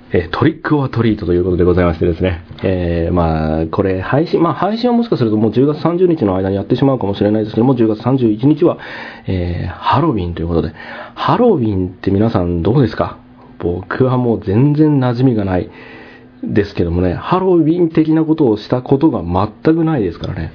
トリックオアトリートということでございましてですね、これ配信はもしかするともう10月30日の間にやってしまうかもしれないですけども、10月31日は、ハロウィンということで、ハロウィンって皆さんどうですか？僕はもう全然馴染みがないですけどもね、ハロウィン的なことをしたことが全くないですからね。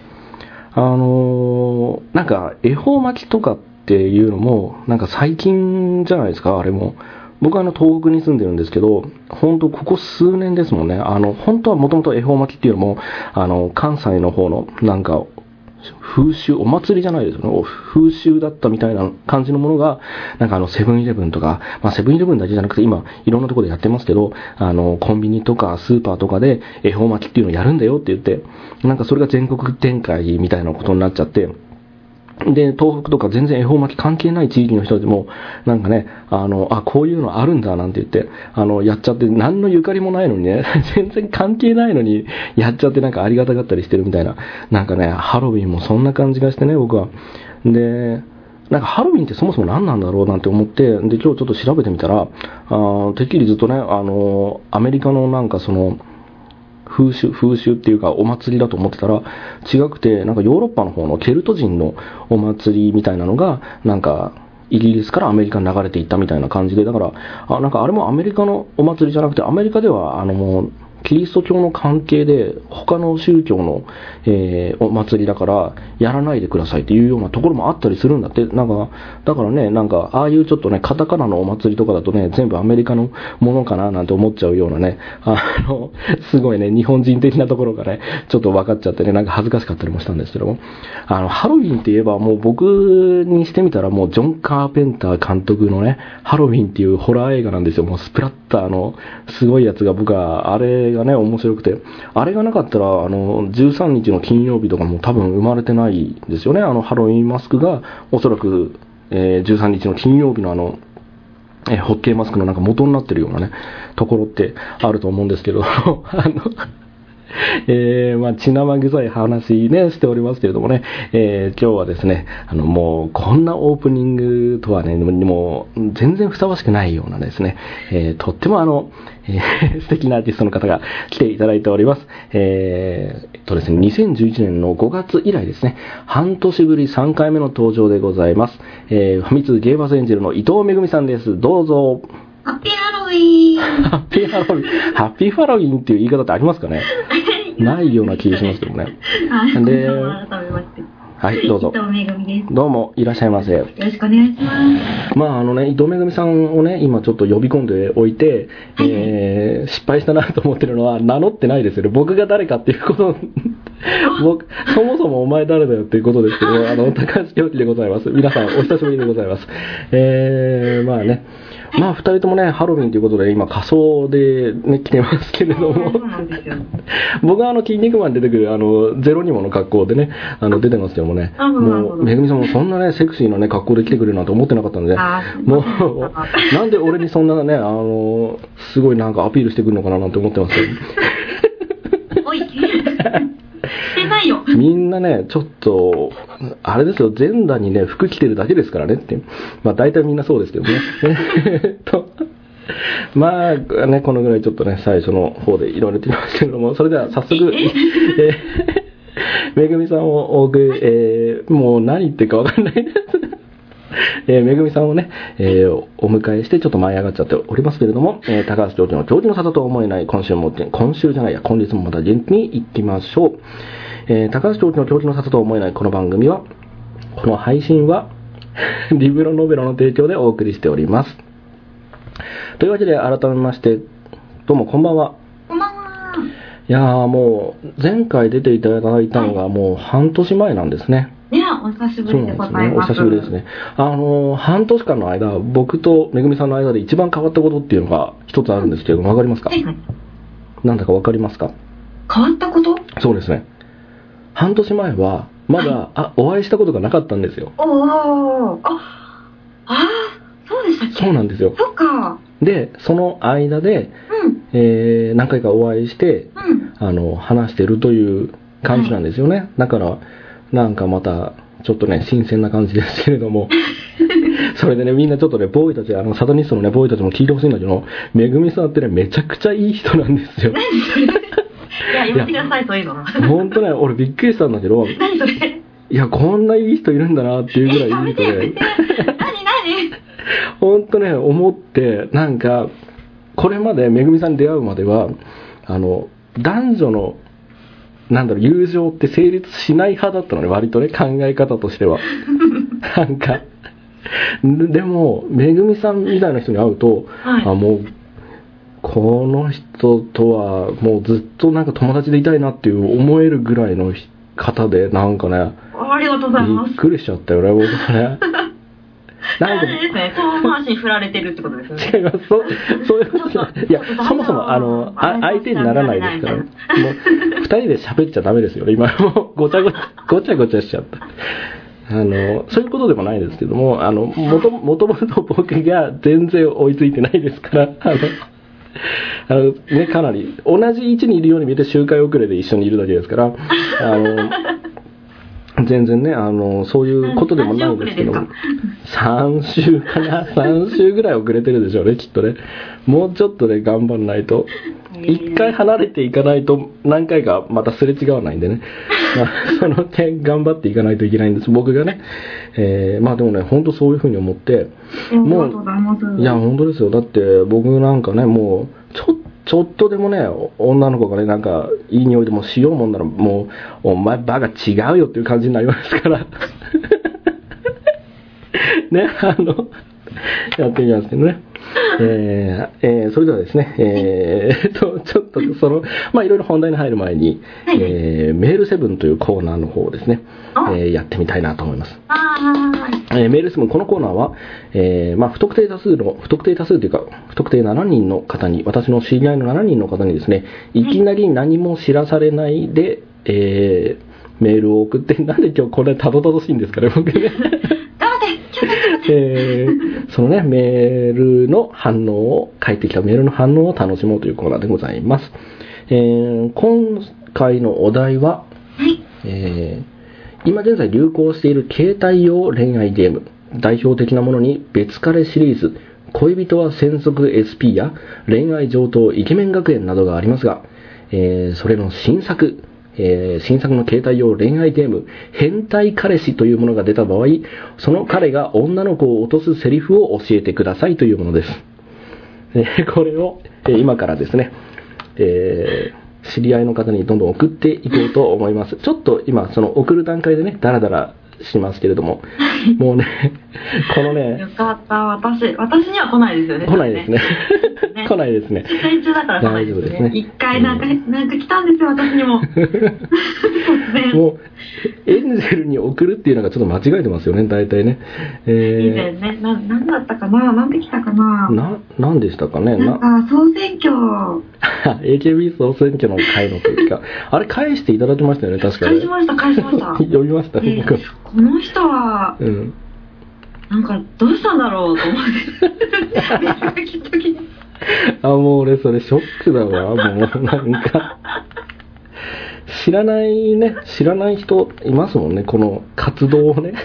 なんか恵方巻きとかっていうのもなんか最近じゃないですか。あれも僕は東北に住んでるんですけど、本当ここ数年ですもんね。本当はもともと恵方巻きっていうのも関西の方のなんか風習、お祭りじゃないですよね。風習だったみたいな感じのものが、なんかセブンイレブンとか、セブンイレブンだけじゃなくて今いろんなところでやってますけど、コンビニとかスーパーとかで恵方巻きっていうのをやるんだよって言って、なんかそれが全国展開みたいなことになっちゃって、で、東北とか全然恵方巻き関係ない地域の人でも、なんかね、こういうのあるんだなんて言って、やっちゃって、何のゆかりもないのにね、全然関係ないのに、やっちゃってなんかありがたがったりしてるみたいな、なんかね、ハロウィンもそんな感じがしてね、僕は。で、なんかハロウィンってそもそも何なんだろうなんて思って、で、今日ちょっと調べてみたら、てっきりずっとね、アメリカのなんかその、風習っていうかお祭りだと思ってたら違くて、なんかヨーロッパの方のケルト人のお祭りみたいなのがなんかイギリスからアメリカに流れていったみたいな感じで、だからなんかあれもアメリカのお祭りじゃなくて、アメリカではもうキリスト教の関係で他の宗教の、お祭りだからやらないでくださいっていうようなところもあったりするんだって。なんかだからね、なんかああいうちょっとねカタカナのお祭りとかだとね、全部アメリカのものかななんて思っちゃうようなね、すごいね日本人的なところがねちょっと分かっちゃってね、なんか恥ずかしかったりもしたんですけども、ハロウィンって言えばもう僕にしてみたらもうジョン・カーペンター監督のねハロウィンっていうホラー映画なんですよ。もうスプラッターのすごいやつが、僕はあれがね面白くて、あれがなかったら13日の金曜日とかも多分生まれてないですよね。ハロウィンマスクがおそらく、13日の金曜日のホッケーマスクのなんか元になってるようなねところってあると思うんですけど血生臭い話ねしておりますけれどもね、今日はですねもうこんなオープニングとはねもう全然ふさわしくないようなですね、とっても素敵なアーティストの方が来ていただいております。ですね、2011年の5月以来ですね、半年ぶり3回目の登場でございます。ファミ通ゲーマーズエンジェルの伊藤めぐみさんです。どうぞ。 ハッピーハロウィーン。 ハッピーハロウィーン。ハッピーハロウィーンっていう言い方ってありますかね？ないような気がしますけどね。 で、改めまして。 はい、どうぞ。 伊藤めぐみです。 どうも、いらっしゃいませ。よろしくお願いします。伊藤めぐみさんをね、今ちょっと呼び込んでおいて、失敗したなと思ってるのは、名乗ってないですよね。僕が誰かっていうことそもそもお前誰だよっていうことですけど、高橋京樹でございます。皆さん、お久しぶりでございます。二人ともね、ハロウィンということで、今仮装でね、来てますけれども。 そうなんですよ。 僕は筋肉マンに出てくる、ゼロニモの格好でね、出てますけどもね。もう、めぐみさんもそんなね、セクシーなね、格好で来てくれるなんて思ってなかったんで、もう、なんで俺にそんなね、すごいなんかアピールしてくるのかななんて思ってますけど。 おい。してないよ。 みんなね、ちょっと、あれですよ、全裸にね、服着てるだけですからねって。大体みんなそうですけどね。このぐらいちょっとね、最初の方でいろいろ言ってますけども、それでは早速、めぐみさんをもう何言ってるかわかんないです。めぐみさんをね、お迎えしてちょっと舞い上がっちゃっておりますけれども、高橋教授の教授の里と思えない今月もまた元気に行きましょう。高橋教授の教授の里と思えないこの番組は、この配信はリブロノベロの提供でお送りしております。というわけで改めましてどうもこんばんは。 こんばんは。 いやー、もう前回出ていただいたのがもう半年前なんですね。 お久しぶりでございます。 お久しぶりですね。半年間の間、僕とめぐみさんの間で一番変わったことっていうのが一つあるんですけど、わかりますか？ はいはい。 なんだかわかりますか？ 変わったこと？ そうですね。半年前はまだ、お会いしたことがなかったんですよ。 そうでしたっけ？ そうなんですよ。 そっか。 で、その間で、何回かお会いして、話してるという感じなんですよね。だからなんかまたちょっとね新鮮な感じですけれどもそれでね、みんなちょっとね、ボーイたち、サタニストのね、ボーイたちも聞いてほしいんだけど、めぐみさんってね、めちゃくちゃいい人なんですよ。 何それ。いや、やめてください、そういうの。 ほんとね、俺びっくりしたんだけど、 何それ。 いや、こんないい人いるんだなっていうぐらいいい人で、 何ほんとね、思って、なんか、これまでめぐみさんに出会うまでは、男女の、友情って成立しない派だったのね、割とね、考え方としては。なんか、でも、めぐみさんみたいな人に会うと、 はい、 もう、この人とはもうずっとなんか友達でいたいなっていう思えるぐらいの方で、なんかね、 ありがとうございます。 びっくりしちゃったよね、僕はね。 なんかですね、遠回しに振られてるってことですね。 違います。そういうことじゃない。いや、そもそも相手にならないですから、もう2人で喋っちゃダメですよね。今もうごちゃごちゃしちゃった。そういうことでもないですけども、もともと僕が全然追いついてないですから、ね、かなり同じ位置にいるように見えて周回遅れで一緒にいるだけですから、全然ね、そういうことでもないんですけど、3週かな、3週ぐらい遅れてるでしょうね、きっとね。もうちょっとね、頑張らないと。一回離れていかないと何回かまたすれ違わないんでね。その点頑張っていかないといけないんです、僕がね。まあでもね、本当そういうふうに思って、もう、いや、本当ですよ。だって僕なんかね、もう、ちょっとでもね、女の子がね、なんか、いい匂いでもしようもんなら、もう、お前バカ違うよっていう感じになりますから。ね、やってみますけどね。それではですね、ちょっといろいろ本題に入る前に、メールセブンというコーナーの方をですね、やってみたいなと思います。メールセブン、このコーナーは、不特定多数というか、不特定7人の方に、私の知り合いの7人の方にですね、いきなり何も知らされないで、メールを送って、なんで今日これたどたどしいんですかね、僕ね。そのね、メールの反応を、返ってきたメールの反応を楽しもうというコーナーでございます。今回のお題は、今現在流行している携帯用恋愛ゲーム、代表的なものに別彼シリーズ、恋人は専属 SP や恋愛上等イケメン学園などがありますが、それの新作の携帯用恋愛ゲーム、変態彼氏というものが出た場合、その彼が女の子を落とすセリフを教えてくださいというものです。これを、今からですね、知り合いの方にどんどん送っていこうと思います。ちょっと今、その送る段階でね、ダラダラしますけれども、もうね、このね、 よかった、私には来ないですよね。 来ないですね。来ないですね。 出演中だから来ないですね。一回なんか来たんですよ、私にも。 もう、エンゼルに送るっていうのがちょっと間違えてますよね、大体ね。 以前ね、なんだったかな、なんで来たかな。 なんでしたかね。 なんか、総選挙。 AKB 総選挙の会の時か。あれ返していただきましたよね、確かに。 返しました。 読みましたね、僕。 この人は、なんか、どうしたんだろうと思って。 もう俺それショックだわ、もうなんか。知らない人いますもんね、この活動をね。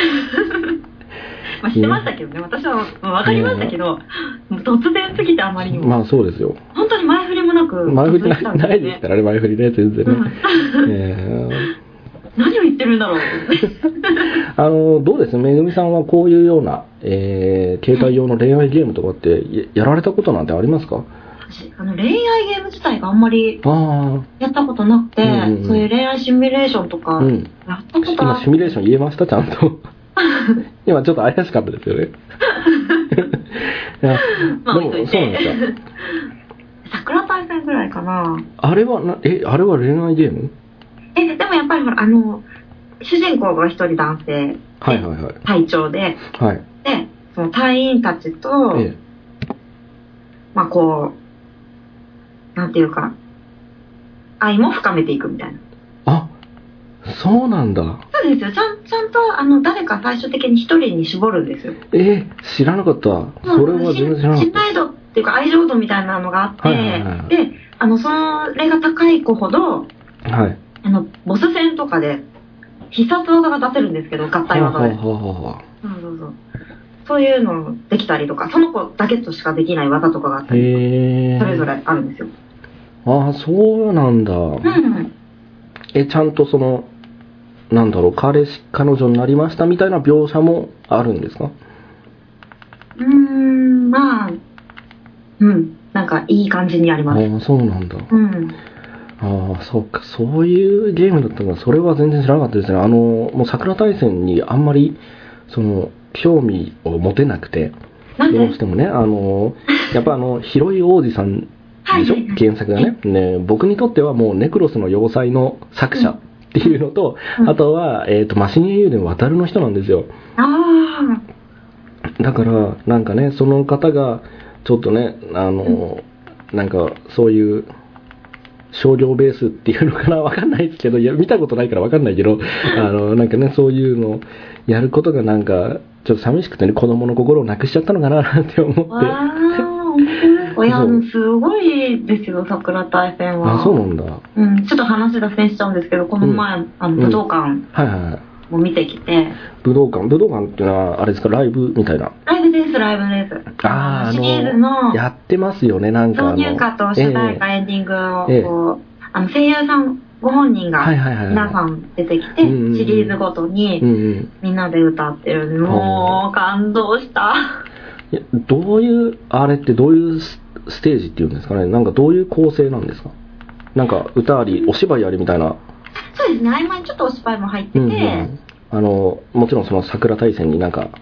知ってましたけどね、私は分かりましたけど、突然すぎてあまりにも。 まあそうですよ。 本当に前振りもなく。 前振りないですからね、前振りね、全然ね。 何を言ってるんだろう。 どうですめぐみさんはこういうような、携帯用の恋愛ゲームとかってやられたことなんてありますか？ 恋愛ゲーム自体があんまりやったことなくて、そういう恋愛シミュレーションとかやったこと今シミュレーション言えましたちゃんと。今ちょっと怪しかったですよね。でもそうなんですよ。 桜大戦ぐらいかな。 あれは恋愛ゲーム？ でもやっぱり主人公が一人男性、隊長で、でその隊員たちと、まあこうなんていうか愛も深めていくみたいな。 あ、そうなんだ。 そうですよ。ちゃんと誰か最終的に一人に絞るんですよ。 知らなかった。それは全然知らなかった。 信頼度っていうか愛情度みたいなのがあって、でそれが高い子ほど、ボス戦とかで必殺技が出せるんですけど、合体技で。そう。 そういうのできたりとか、その子だけとしかできない技とかがあったりとか、それぞれあるんですよ。 ああ、そうなんだ。うん。ちゃんとその、なんだろう、彼女になりましたみたいな描写もあるんですか？ まあ、なんかいい感じにあります。 ああ、そうなんだ。うん。ああ、そうか、そういうゲームだったのか、それは全然知らなかったですね。もう桜大戦にあんまり、興味を持てなくて、どうしてもね、やっぱヒロイ王子さんでしょ、原作がね。ね、僕にとってはもうネクロスの要塞の作者っていうのと、あとは、マシニエユーデン渡るの人なんですよ。だから、なんかね、その方が、ちょっとね、なんか、そういう、商業ベースっていうのかな、わかんないですけど、いや、見たことないからわかんないけど、なんかね、そういうのやることがなんか、ちょっと寂しくてね、子供の心をなくしちゃったのかな、なんて思って。 いや、すごいですよ、桜大戦は。 あ、そうなんだ。 うん、ちょっと話脱線しちゃうんですけど、この前、武道館も見てきて。 武道館っていうのは、あれですか、ライブみたいな。 ライブです。シリーズの。 やってますよね、なんか。 導入歌と主題歌、エンディングを、声優さんご本人が皆さん出てきて、シリーズごとにみんなで歌ってるの、もう感動した。 どういう、あれってどういうステージっていうんですかね、なんかどういう構成なんですか？なんか歌あり、お芝居ありみたいな。 そうですね、合間にちょっとお芝居も入ってて、 もちろんその桜大戦になんか、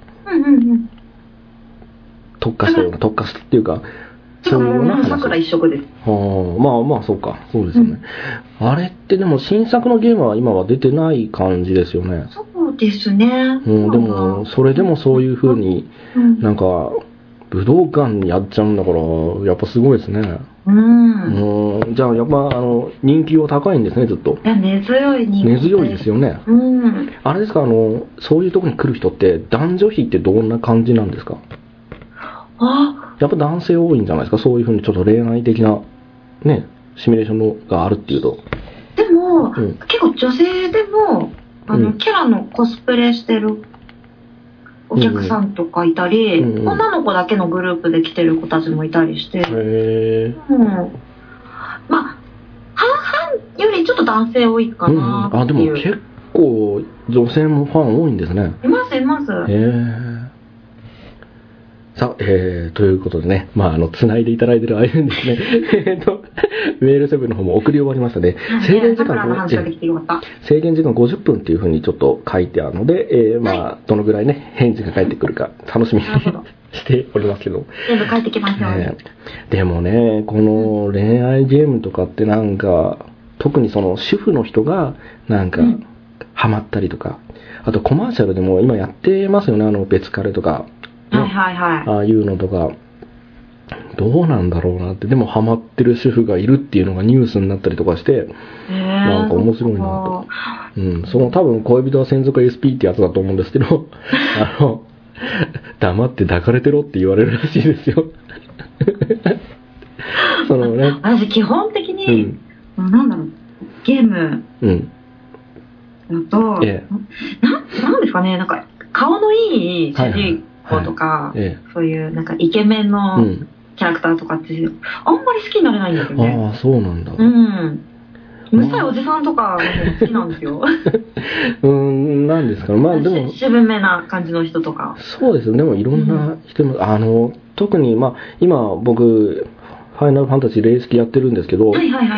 特化したっていうか、 そういうような話。桜一色です。 まあそうか、そうですよね。あれってでも新作のゲームは今は出てない感じですよね。 そうですね。 でもそれでもそういう風になんか武道館にやっちゃうんだからやっぱすごいですね。じゃあやっぱ人気は高いんですね、ずっと。 いや、根強い人気。 根強いですよね。あれですか、そういうとこに来る人って男女比ってどんな感じなんですか？やっぱ男性多いんじゃないですか、そういう風にちょっと恋愛的なね、シミュレーションがあるっていうと。 でも、結構女性でもキャラのコスプレしてるお客さんとかいたり、女の子だけのグループで来てる子たちもいたりして、まあ半々よりちょっと男性多いかなっていう。 でも結構女性もファン多いんですね。 います。 さあ、ということでね、繋いでいただいてる間にですね、メールセブンの方も送り終わりましたね。制限時間50分っていう風にちょっと書いてあるので、どのぐらいね、返事が返ってくるか楽しみにしておりますけど。 全部返ってきますよね。 でもね、この恋愛ゲームとかってなんか、特にその主婦の人がなんか、ハマったりとか、あとコマーシャルでも今やってますよね、別彼とか。ああいうのとかどうなんだろうなって。でもハマってる主婦がいるっていうのがニュースになったりとかして、なんか面白いなと。その多分恋人は専属 SP ってやつだと思うんですけど黙って抱かれてろって言われるらしいですよそのね、 私基本的に、なんだろう、ゲームだと、なんですかね、なんか顔のいい主人公とか、そういうなんかイケメンのキャラクターとかってあんまり好きになれないんですよね。 そうなんだ。 うるさいおじさんとか好きなんですよ。 なんですかね。でも渋めな感じの人とか。 そうですよ。でもいろんな人も、特に今僕ファイナルファンタジーレイスキやってるんですけど、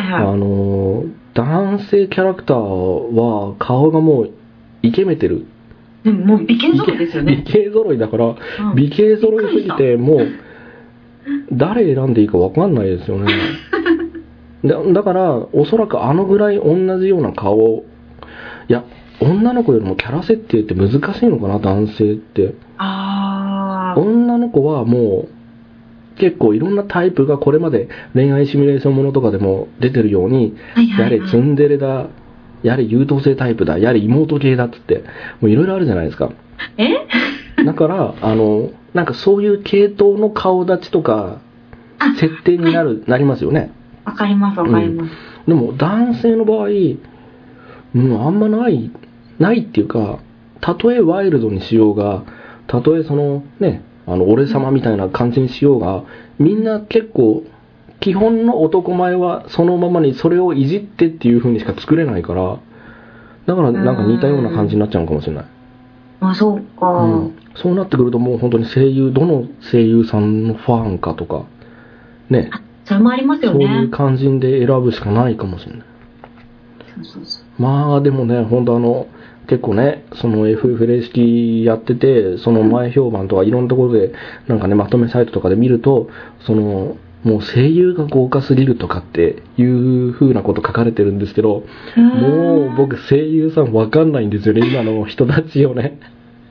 男性キャラクターは顔がもうイケメてる。 でももう美形揃いですよね。 美形揃いだから、美形揃いすぎてもう誰選んでいいか分かんないですよね。だからおそらくあのぐらい同じような顔、いや女の子よりもキャラ設定って難しいのかな、男性って。女の子はもう結構いろんなタイプがこれまで恋愛シミュレーションものとかでも出てるように、やれツンデレだ、やれ優等生タイプだ、やれ妹系だっつってもういろいろあるじゃないですか。だからなんかそういう系統の顔立ちとか設定になりますよね。 わかります。 でも男性の場合、あんまないっていうか、たとえワイルドにしようがたとえそのね、俺様みたいな感じにしようが、みんな結構基本の男前はそのままにそれをいじってっていう風にしか作れないから、だからなんか似たような感じになっちゃうのかもしれない。 あ、そうか、 そうなってくるともう本当にどの声優さんのファンかとかね、 それもありますよね。 そういう感じで選ぶしかないかもしれない。 そうまあでもね、本当結構ね、その FF レ式やってて、その前評判とかいろんなところでなんかね、まとめサイトとかで見ると、そのもう声優が豪華すぎるとかっていう風なこと書かれてるんですけど、もう僕声優さんわかんないんですよね、今の人たちをね。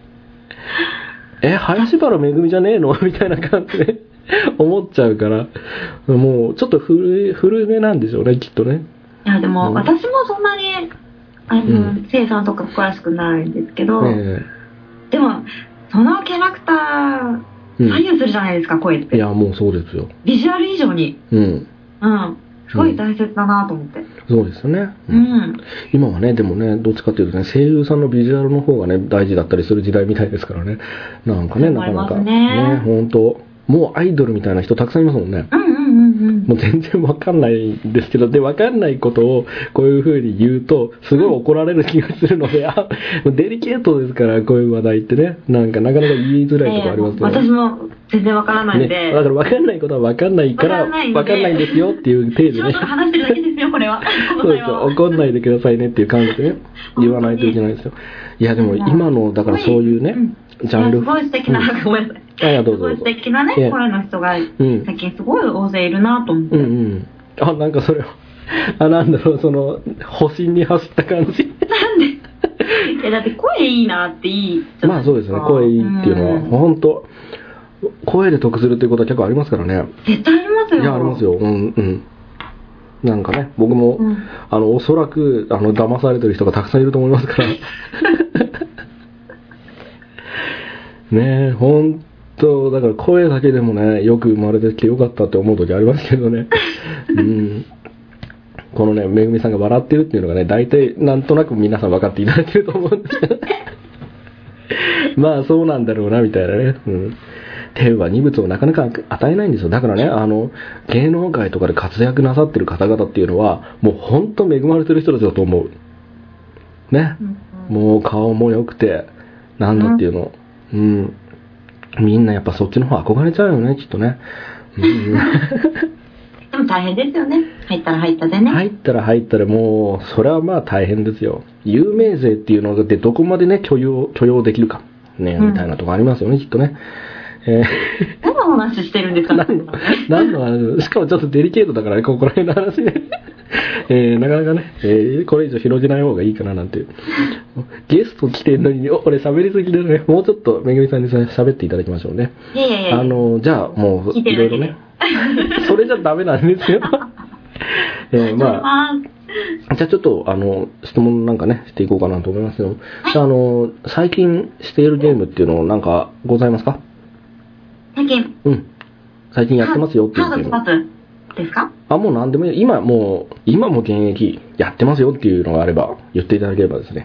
林原めぐみじゃねえのみたいな感じで思っちゃうから、もうちょっと古めなんでしょうね、きっとね。 いやでも、私もそんなに声優さんとか詳しくないんですけど、でもそのキャラクター左右するじゃないですか、声って。 いやもうそうですよ。 ビジュアル以上にすごい大切だなと思って。 そうですよね。今はね、でもね、どっちかっていうとね、声優さんのビジュアルの方がね大事だったりする時代みたいですからね。なんかね、なかなかね、本当もうアイドルみたいな人たくさんいますもんね。もう全然わかんないんですけど、でわかんないことをこういう風に言うとすごい怒られる気がするので、デリケートですから、こういう話題ってね、なんかなかなか言いづらいところありますけど、 私も全然わからないんで、 だからわかんないことはわかんないからわかんないんですよっていう程度でね、 話してるだけですよこれは。 そうですよ、怒んないでくださいねっていう感じでね言わないといけないですよ。いやでも今のだからそういうね、ジャンル、 すごい素敵な、ごめんなさい。すごい素敵なね、声の人が最近すごい大勢いるなと思って。 なんかそれをなんだろう、その保身に走った感じ。 なんで？だって声いいなっていい。 まあそうですね、声いいっていうのは本当声で得するっていうことは結構ありますからね。 絶対ありますよ。 いやありますよ。なんかね、僕も、おそらく騙されてる人がたくさんいると思いますから。ねえ、本当だから声だけでもね、よく生まれてきてよかったって思う時ありますけどね。このね、めぐみさんが笑ってるっていうのがね、大体なんとなく皆さん分かっていただけると思うんですけど。まあそうなんだろうなみたいなね。天は二物をなかなか与えないんですよ。だからね、芸能界とかで活躍なさってる方々っていうのはもう本当恵まれてる人たちだと思うね。もう顔も良くてなんだっていうの、みんなやっぱそっちの方憧れちゃうよね、きっとね。 でも大変ですよね。入ったら入ったでね。 入ったらもうそれはまあ大変ですよ。有名税っていうのでどこまでね許容できるかね、みたいなとこありますよね、きっとね。 何の話してるんですか？ 何の話？しかもちょっとデリケートだからね、ここら辺の話ね。なかなかね、これ以上広げない方がいいかななんていう。ゲスト来てるのに俺喋りすぎでね、もうちょっとめぐみさんに喋っていただきましょうね。 いやじゃあもういろいろね。それじゃダメなんですよ。まあじゃあちょっと質問なんかねしていこうかなと思いますよ。最近しているゲームっていうのなんかございますか？最近やってますよっていうゲーム。 ハードですか？ もう何でもいい。今も現役やってますよっていうのがあれば言っていただければですね。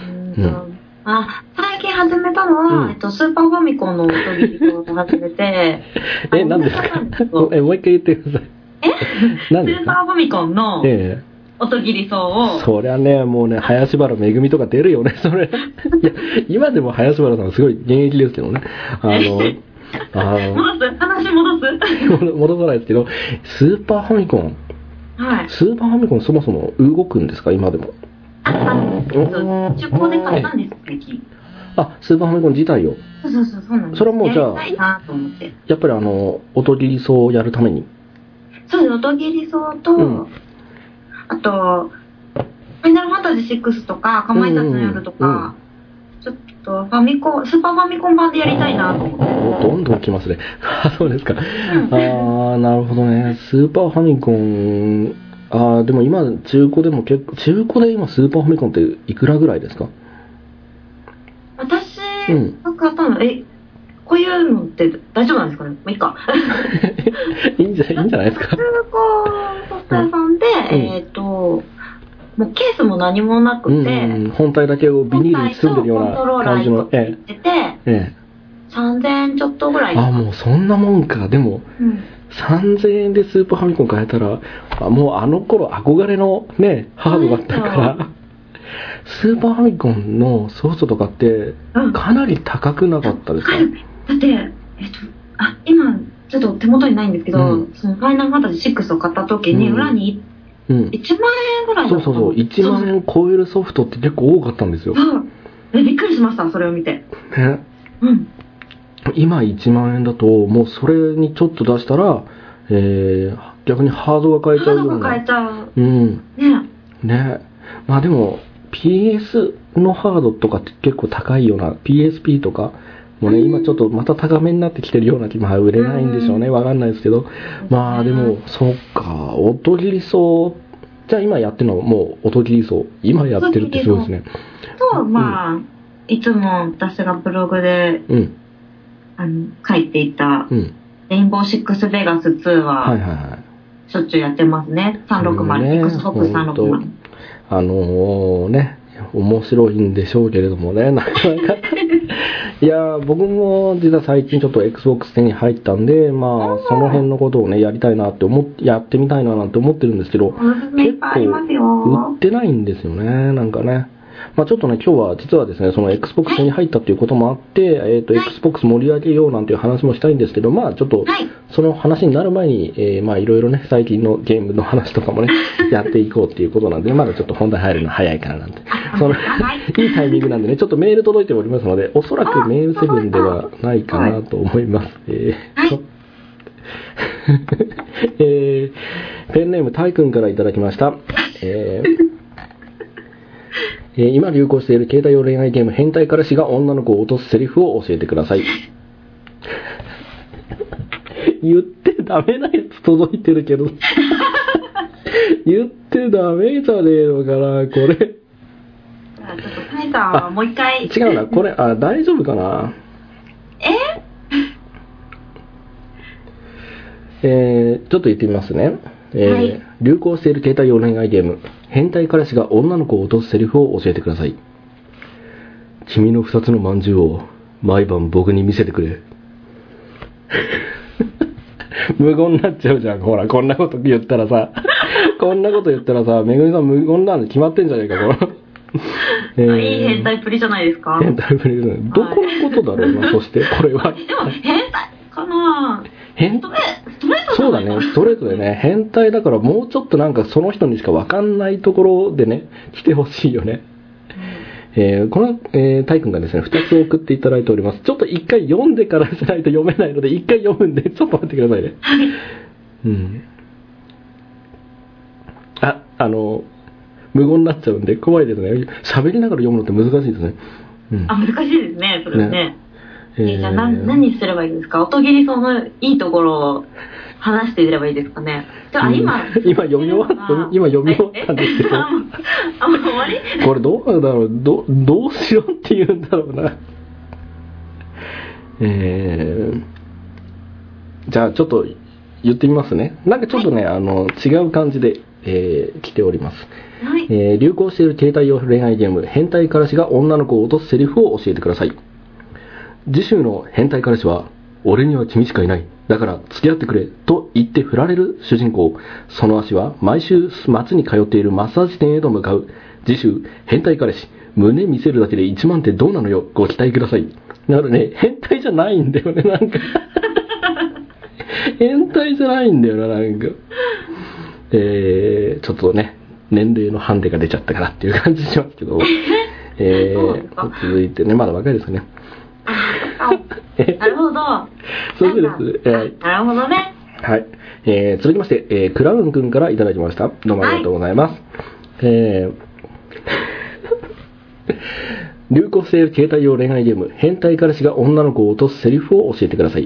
最近始めたのは、スーパーファミコンの音切りを始めて。 何ですか？もう一回言ってください。 スーパーファミコンの音切り層を。 そりゃね、もうね、林原めぐみとか出るよね、それ。いや、今でも林原さんすごい現役ですけどね。戻さないですけど、スーパーファミコン。スーパーファミコンそもそも動くんですか、今でも。 中古で買ったんです、最近。 スーパーファミコン自体を。 そうなんです。 それはもうじゃあ、やっぱり音切り層をやるために。 そうです、音切り層と、あと、ファイナルファンタジー6とか、かまいたちの夜とか、ちょっとスーパーファミコン版でやりたいなと思って。 どんどん来ますね。そうですか。なるほどね。スーパーファミコン、でも今中古でも中古で今スーパーファミコンっていくらぐらいですか？ 私が買ったの、こういうのって大丈夫なんですかね？まあいいか。 いいんじゃないですか。 中古ソフト屋さんで、もうケースも何もなくて、 本体だけをビニールに包んでるような感じの。 3000円ちょっとぐらい。 あ、もうそんなもんか。でも、3000円でスーパーファミコン買えたら、もうあの頃憧れのね、ハードだったから、スーパーファミコンのソフトとかってかなり高くなかったですか？ だって、今ちょっと手元にないんですけど、そのファイナルファンタジー6を買った時に裏に1万円ぐらいだった。 そう1万円超えるソフトって結構多かったんですよ。 びっくりしました、それを見て。 今1万円だともうそれにちょっと出したら、逆にハードが買えちゃうような。ハードが買えちゃう。ね。まあでも PS のハードとかって結構高いような PSP とかもね、今ちょっとまた高めになってきてるような気も売れないんでしょうね。わかんないですけど。まあでもそっか、音切り層じゃあ今やってるのはもう音切り層今やってるってすごいですね。 とまあ、いつも私がブログで、書いていた、レインボーシックスベガス2は、しょっちゅうやってますね。360、Xbox 360。 ね、面白いんでしょうけれどもね、なかなか。いや、僕も実は最近ちょっと Xbox 手に入ったんで、まあ、その辺のことをね、やりたいなってやってみたいななんて思ってるんですけど、結構売ってないんですよね、なんかね。まあ、ちょっとね、今日は実はですね、その Xbox に入ったっていうこともあって、Xbox 盛り上げようなんていう話もしたいんですけど、まあちょっとその話になる前に、まあいろいろね、最近のゲームの話とかもね、やっていこうっていうことなんで、まだちょっと本題入るの早いからなんて、いいタイミングなんでね、ちょっとメール届いておりますので、おそらくメール7ではないかなと思います。ペンネームたいくんからいただきました。今流行している携帯用恋愛ゲーム変態彼氏が女の子を落とすセリフを教えてください。言ってダメなやつ届いてるけど言ってダメじゃねえのかなこれ。ちょっとタイさんもう一回。 違うな、これ大丈夫かな。ちょっと言ってみますね。流行している携帯用恋愛ゲーム変態彼氏が女の子を落とすセリフを教えてください。君の2つの饅頭を毎晩僕に見せてくれ。無言になっちゃうじゃん。ほら、こんなこと言ったらさめぐみさん無言なの決まってんじゃねえかこれ。いい変態っぷりじゃないですか。 変態っぷりじゃない。どこのことだろうな。そしてこれはでも変態かな。 そうだね、ストレートでね、変態だからもうちょっとなんかその人にしか分かんないところでね、来てほしいよね。この、タイ君がですね、2つ送っていただいております。ちょっと1回読んでからしないと読めないので、1回読むんで、ちょっと待ってくださいね。無言になっちゃうんで怖いですね。喋りながら読むのって難しいですね。 難しいですね、それね。じゃあ何すればいいですか。音切りそのいいところを話していればいいですかね。今読み終わったんですけど終わりこれどうだろう、どうしようって言うんだろうな。じゃあちょっと言ってみますね。なんかちょっとね、違う感じで、来ております。流行している携帯用恋愛ゲーム変態彼氏が女の子を落とすセリフを教えてください。次週の変態彼氏は、俺には君しかいない、だから付き合ってくれと言って振られる主人公。その足は毎週末に通っているマッサージ店へと向かう。次週変態彼氏、胸見せるだけで1万ってどうなのよ、ご期待ください。なのでね、変態じゃないんだよね、なんか変態じゃないんだよな、なんかちょっとね、年齢のハンデが出ちゃったかなっていう感じしますけど続いてね、まだ若いですね。 なるほど。 そうです。 なるほどね。 はい。続きまして、クラウン君からいただきました。どうもありがとうございます。流行している携帯用恋愛ゲーム変態彼氏が女の子を落とすセリフを教えてください。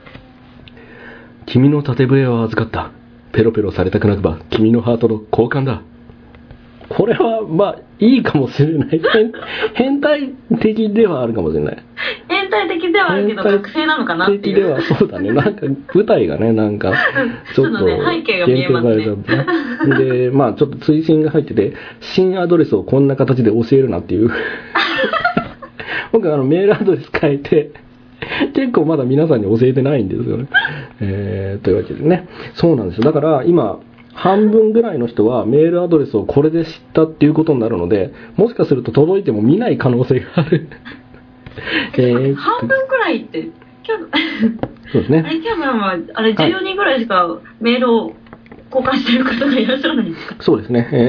君の縦笛は預かった。ペロペロされたくなくば君のハートの交換だ。これはまあいいかもしれない。変態的ではあるかもしれない。 変態的ではあるけど学生なのかなっていう。 変態的ではそうだね。なんか舞台がね、なんかちょっと背景が見えますね。 で、まあちょっと追伸が入ってて、新アドレスをこんな形で教えるなっていう。僕メールアドレス変えて結構まだ皆さんに教えてないんですよね。というわけでね。そうなんですよ。だから今、半分ぐらいの人はメールアドレスをこれで知ったっていうことになるので、もしかすると届いても見ない可能性がある。 半分くらいって、 そうですね。 キャバンは、14人ぐらいしかメールを交換してる方がいらっしゃらないんですか？ そうですね。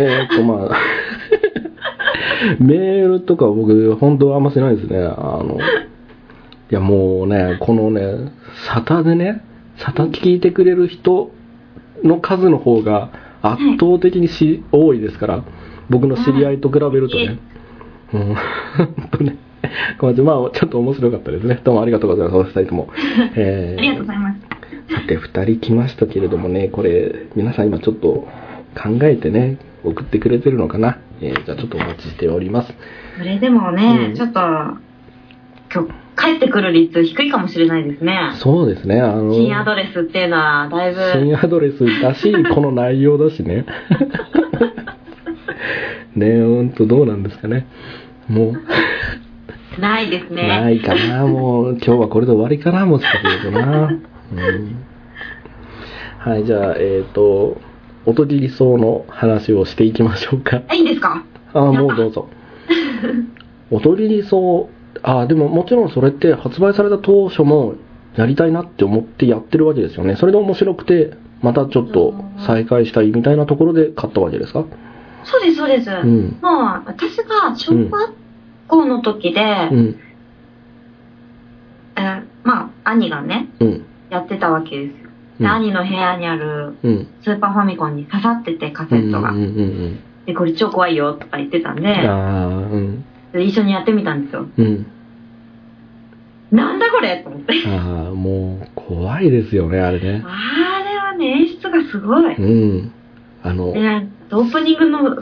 メールとか僕、本当はあんましないですね。いやもうね、このね、サタでね、サタ聞いてくれる人の数の方が圧倒的に多いですから、僕の知り合いと比べるとね。本当ね。まあ、ちょっと面白かったですね。どうもありがとうございます。2人とも。 ありがとうございます。 さて、2人来ましたけれどもね、これ、皆さん今ちょっと考えてね、送ってくれてるのかな。じゃあちょっとお待ちしております。 それでもね、ちょっと、今日帰ってくる率低いかもしれないですね。 そうですね。 新アドレスっていうのはだいぶ。 新アドレスだし、この内容だしね。ね、ほんとどうなんですかね。もう。 ないですね。 ないかな。もう今日はこれで終わりかな、もしかするとな。はい、じゃあ、おとぎりそうの話をしていきましょうか。 いいんですか？ もうどうぞ。おとぎりそう、でももちろんそれって発売された当初もやりたいなって思ってやってるわけですよね。それで面白くて、またちょっと再開したいみたいなところで買ったわけですか？ そうです、そうです。もう、私が小学校の時で、兄がね、やってたわけですよ。で、兄の部屋にあるスーパーファミコンに刺さってて、カセットが。で、これ超怖いよとか言ってたんで、で一緒にやってみたんですよ。なんだこれと思って。 もう怖いですよね、あれね。 あれはね、演出がすごい。オープニングの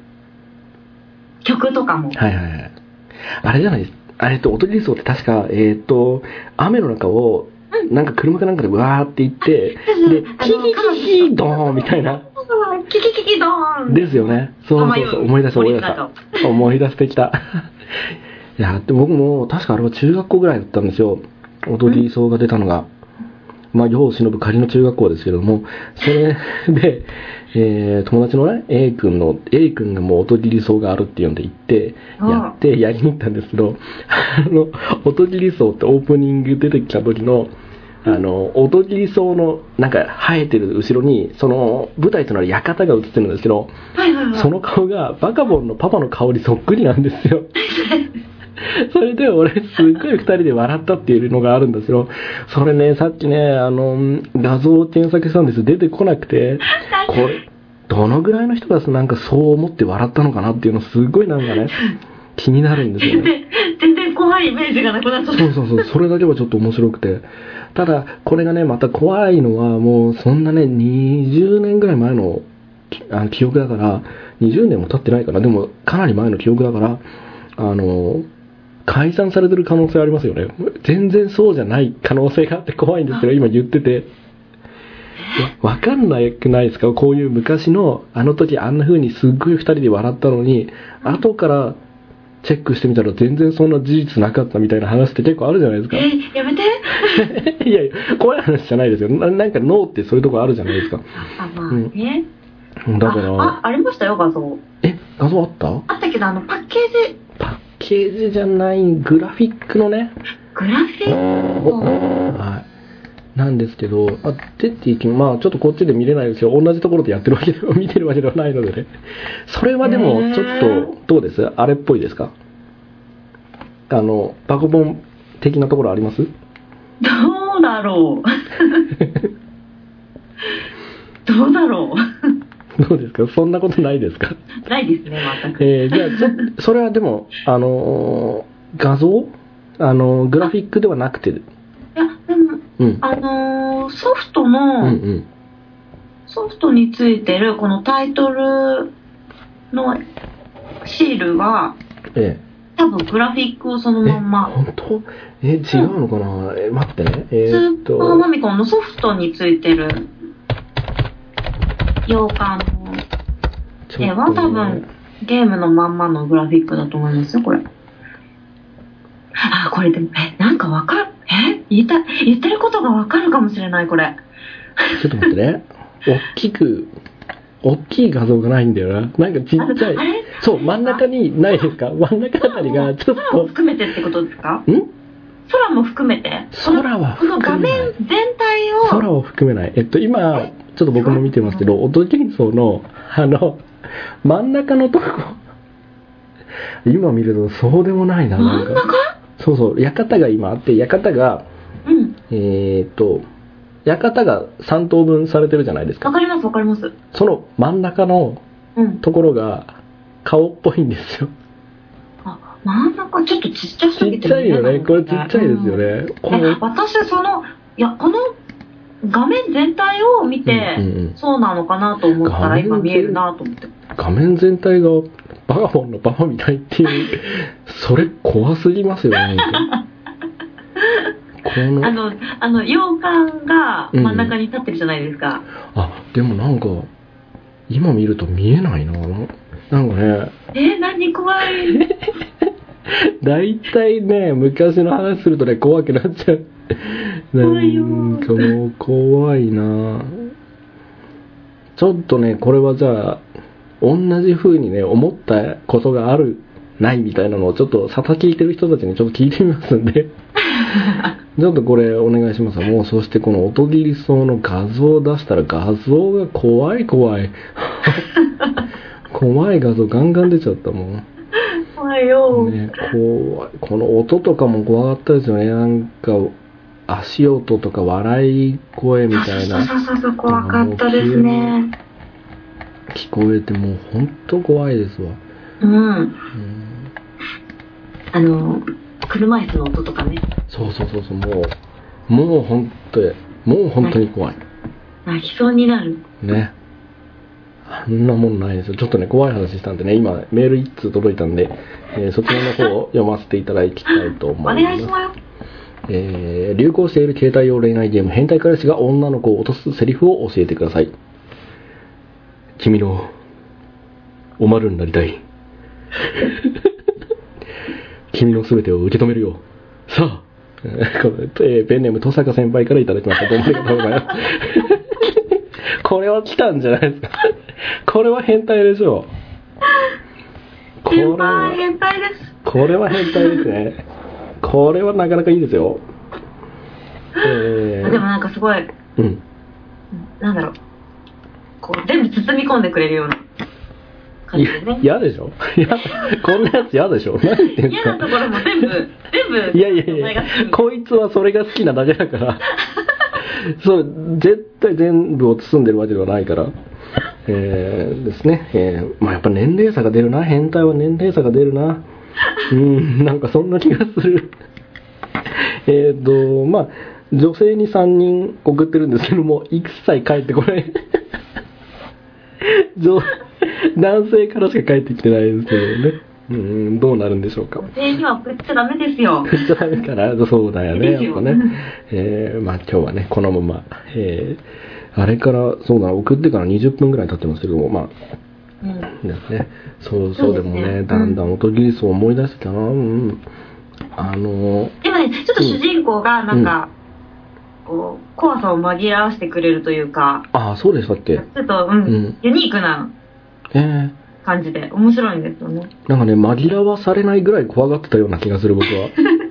曲とかも。 あれじゃないですか。おとぎりそうって確か、雨の中を、なんか車かなんかでわーって行って、で、キキキキドーンみたいな。 キキキキドーンですよね。そう、思い出してきた。いや、で僕も確かあれは中学校ぐらいだったんですよ。おとぎりそうが出たのが。世を忍ぶ仮の中学校ですけども、それで、友達のね、A 君がもうおとぎりそうがあるっていうんで行って、やりに行ったんですけど、おとぎりそうってオープニング出てきた時の、おとぎりそうの、なんか生えてる後ろに、その舞台となる館が映ってるんですけど、その顔がバカボンのパパの顔にそっくりなんですよ。それで俺すっごい2人で笑ったっていうのがあるんですよ。それね、さっきね、画像を検索したんです。出てこなくて、これどのぐらいの人がなんかそう思って笑ったのかなっていうのすごいなんかね気になるんですよね。 全然怖いイメージがなくなっちゃった。 そうそれだけはちょっと面白くて、ただこれがねまた怖いのはもうそんなね20年ぐらい前の記憶だから、20年も経ってないかな、でもかなり前の記憶だから、解散されてる可能性ありますよね。全然そうじゃない可能性があって怖いんですけど、今言っててわかんないくないですか？こういう昔のあの時あんな風にすっごい2人で笑ったのに、後からチェックしてみたら全然そんな事実なかったみたいな話って結構あるじゃないですか。 やめていや怖い話じゃないですよ。なんか脳ってそういうとこあるじゃないですか。だからありましたよ、画像。 画像あった？ あったけど、パッケージじゃない、グラフィックのね。 グラフィックなんですけど、ちょっとこっちで見れないですよ。同じところでやってるわけでは、見てるわけではないのでね。それはでも、ちょっと、どうです？あれっぽいですか？バコボン的なところあります？ どうだろうどうだろうどうですか？そんなことないですか？ ないですね、全く。 じゃあそれはでも、画像？グラフィックではなくて。いや、でも、ソフトの、ソフトについてるこのタイトルのシールは、多分グラフィックをそのまんま。 本当？違うのかな？待ってね。 スーパーファミコンのソフトについてる洋館の絵は多分ゲームのまんまのグラフィックだと思いますよ、これ。これでも、なんか言ってることがわかるかもしれない、これ。 ちょっと待ってね。大きい画像がないんだよな。なんかちっちゃい。そう、真ん中にないですか？真ん中あたりがちょっと。 空も含めてってことですか？空も含めて？ 空は含めない。 この画面全体を。 空を含めない。今、ちょっと僕も見てますけど、音幻想の、真ん中のとこ、今見るとそうでもないな。 真ん中？ そうそう、館が今あって、館が、館が3等分されてるじゃないですか。 わかりますわかります。 その真ん中のところが顔っぽいんですよ。 真ん中ちょっとちっちゃすぎてちっちゃいよね。これちっちゃいですよね。 私この画面全体を見て、そうなのかなと思ったら今見えるなと思って。 画面全体がバガボンのババみたいっていうそれ怖すぎますよね。 洋館が真ん中に立ってるじゃないですか。 でもなんか今見ると見えないな。なんかね。 何怖い。 だいたいね、昔の話するとね怖くなっちゃう。なんかもう怖いな。ちょっとね、これはじゃあ同じ風にね思ったことがあるないみたいなのをちょっと聞いてる人たちにちょっと聞いてみますんでちょっとこれお願いします。もうそしてこの音切りそうの画像を出したら画像が怖い怖い画像ガンガン出ちゃったもん。 怖いよ、 ね、怖い。この音とかも怖かったですよね。なんか足音とか笑い声みたいな。 そう怖かったですね。 聞こえてもう本当怖いですわ。 車椅子の音とかね。 そうもう本当に怖い。 泣きそうになるね。あんなもんないですよ。ちょっとね怖い話したんでね、今メール1通届いたんで、そちらの方を読ませていただきたいと思います。 お願いします。 流行している携帯用恋愛ゲーム変態彼氏が女の子を落とすセリフを教えてください。君のおまるになりたい君の全てを受け止めるよ。さあペンネーム登坂先輩からいただきました。どうもありがとうございますこれは来たんじゃないですかこれは変態でしょう。これは変態です。これは変態ですね。これはなかなかいいですよ。 でもなんかすごい、なんだろう、こう全部包み込んでくれるような感じでね。 嫌でしょ。こんなやつ嫌でしょ。 嫌なところも全部いやこいつはそれが好きなだけだからそう絶対全部を包んでるわけではないからですね。やっぱ年齢差が出るな。変態は年齢差が出るな。なんかそんな気がする女性に3人送ってるんですけども一切帰ってこない男性からしか帰ってきてないですけどね。どうなるんでしょうか。 女性には送っちゃダメですよ。 送っちゃダメかな。そうだよね、やっぱね。今日はねこのまま、あれからそうだな、送ってから20分ぐらい経ってますけども、ですね。そうでもね、だんだん音切りそう思い出してたな。でもね、 ちょっと主人公がなんか、こう怖さを紛らわしてくれるというか。 そうでしたっけ。 ちょっとユニークな感じで面白いんですよね。 なんかね、紛らわされないぐらい怖がってたような気がする僕は。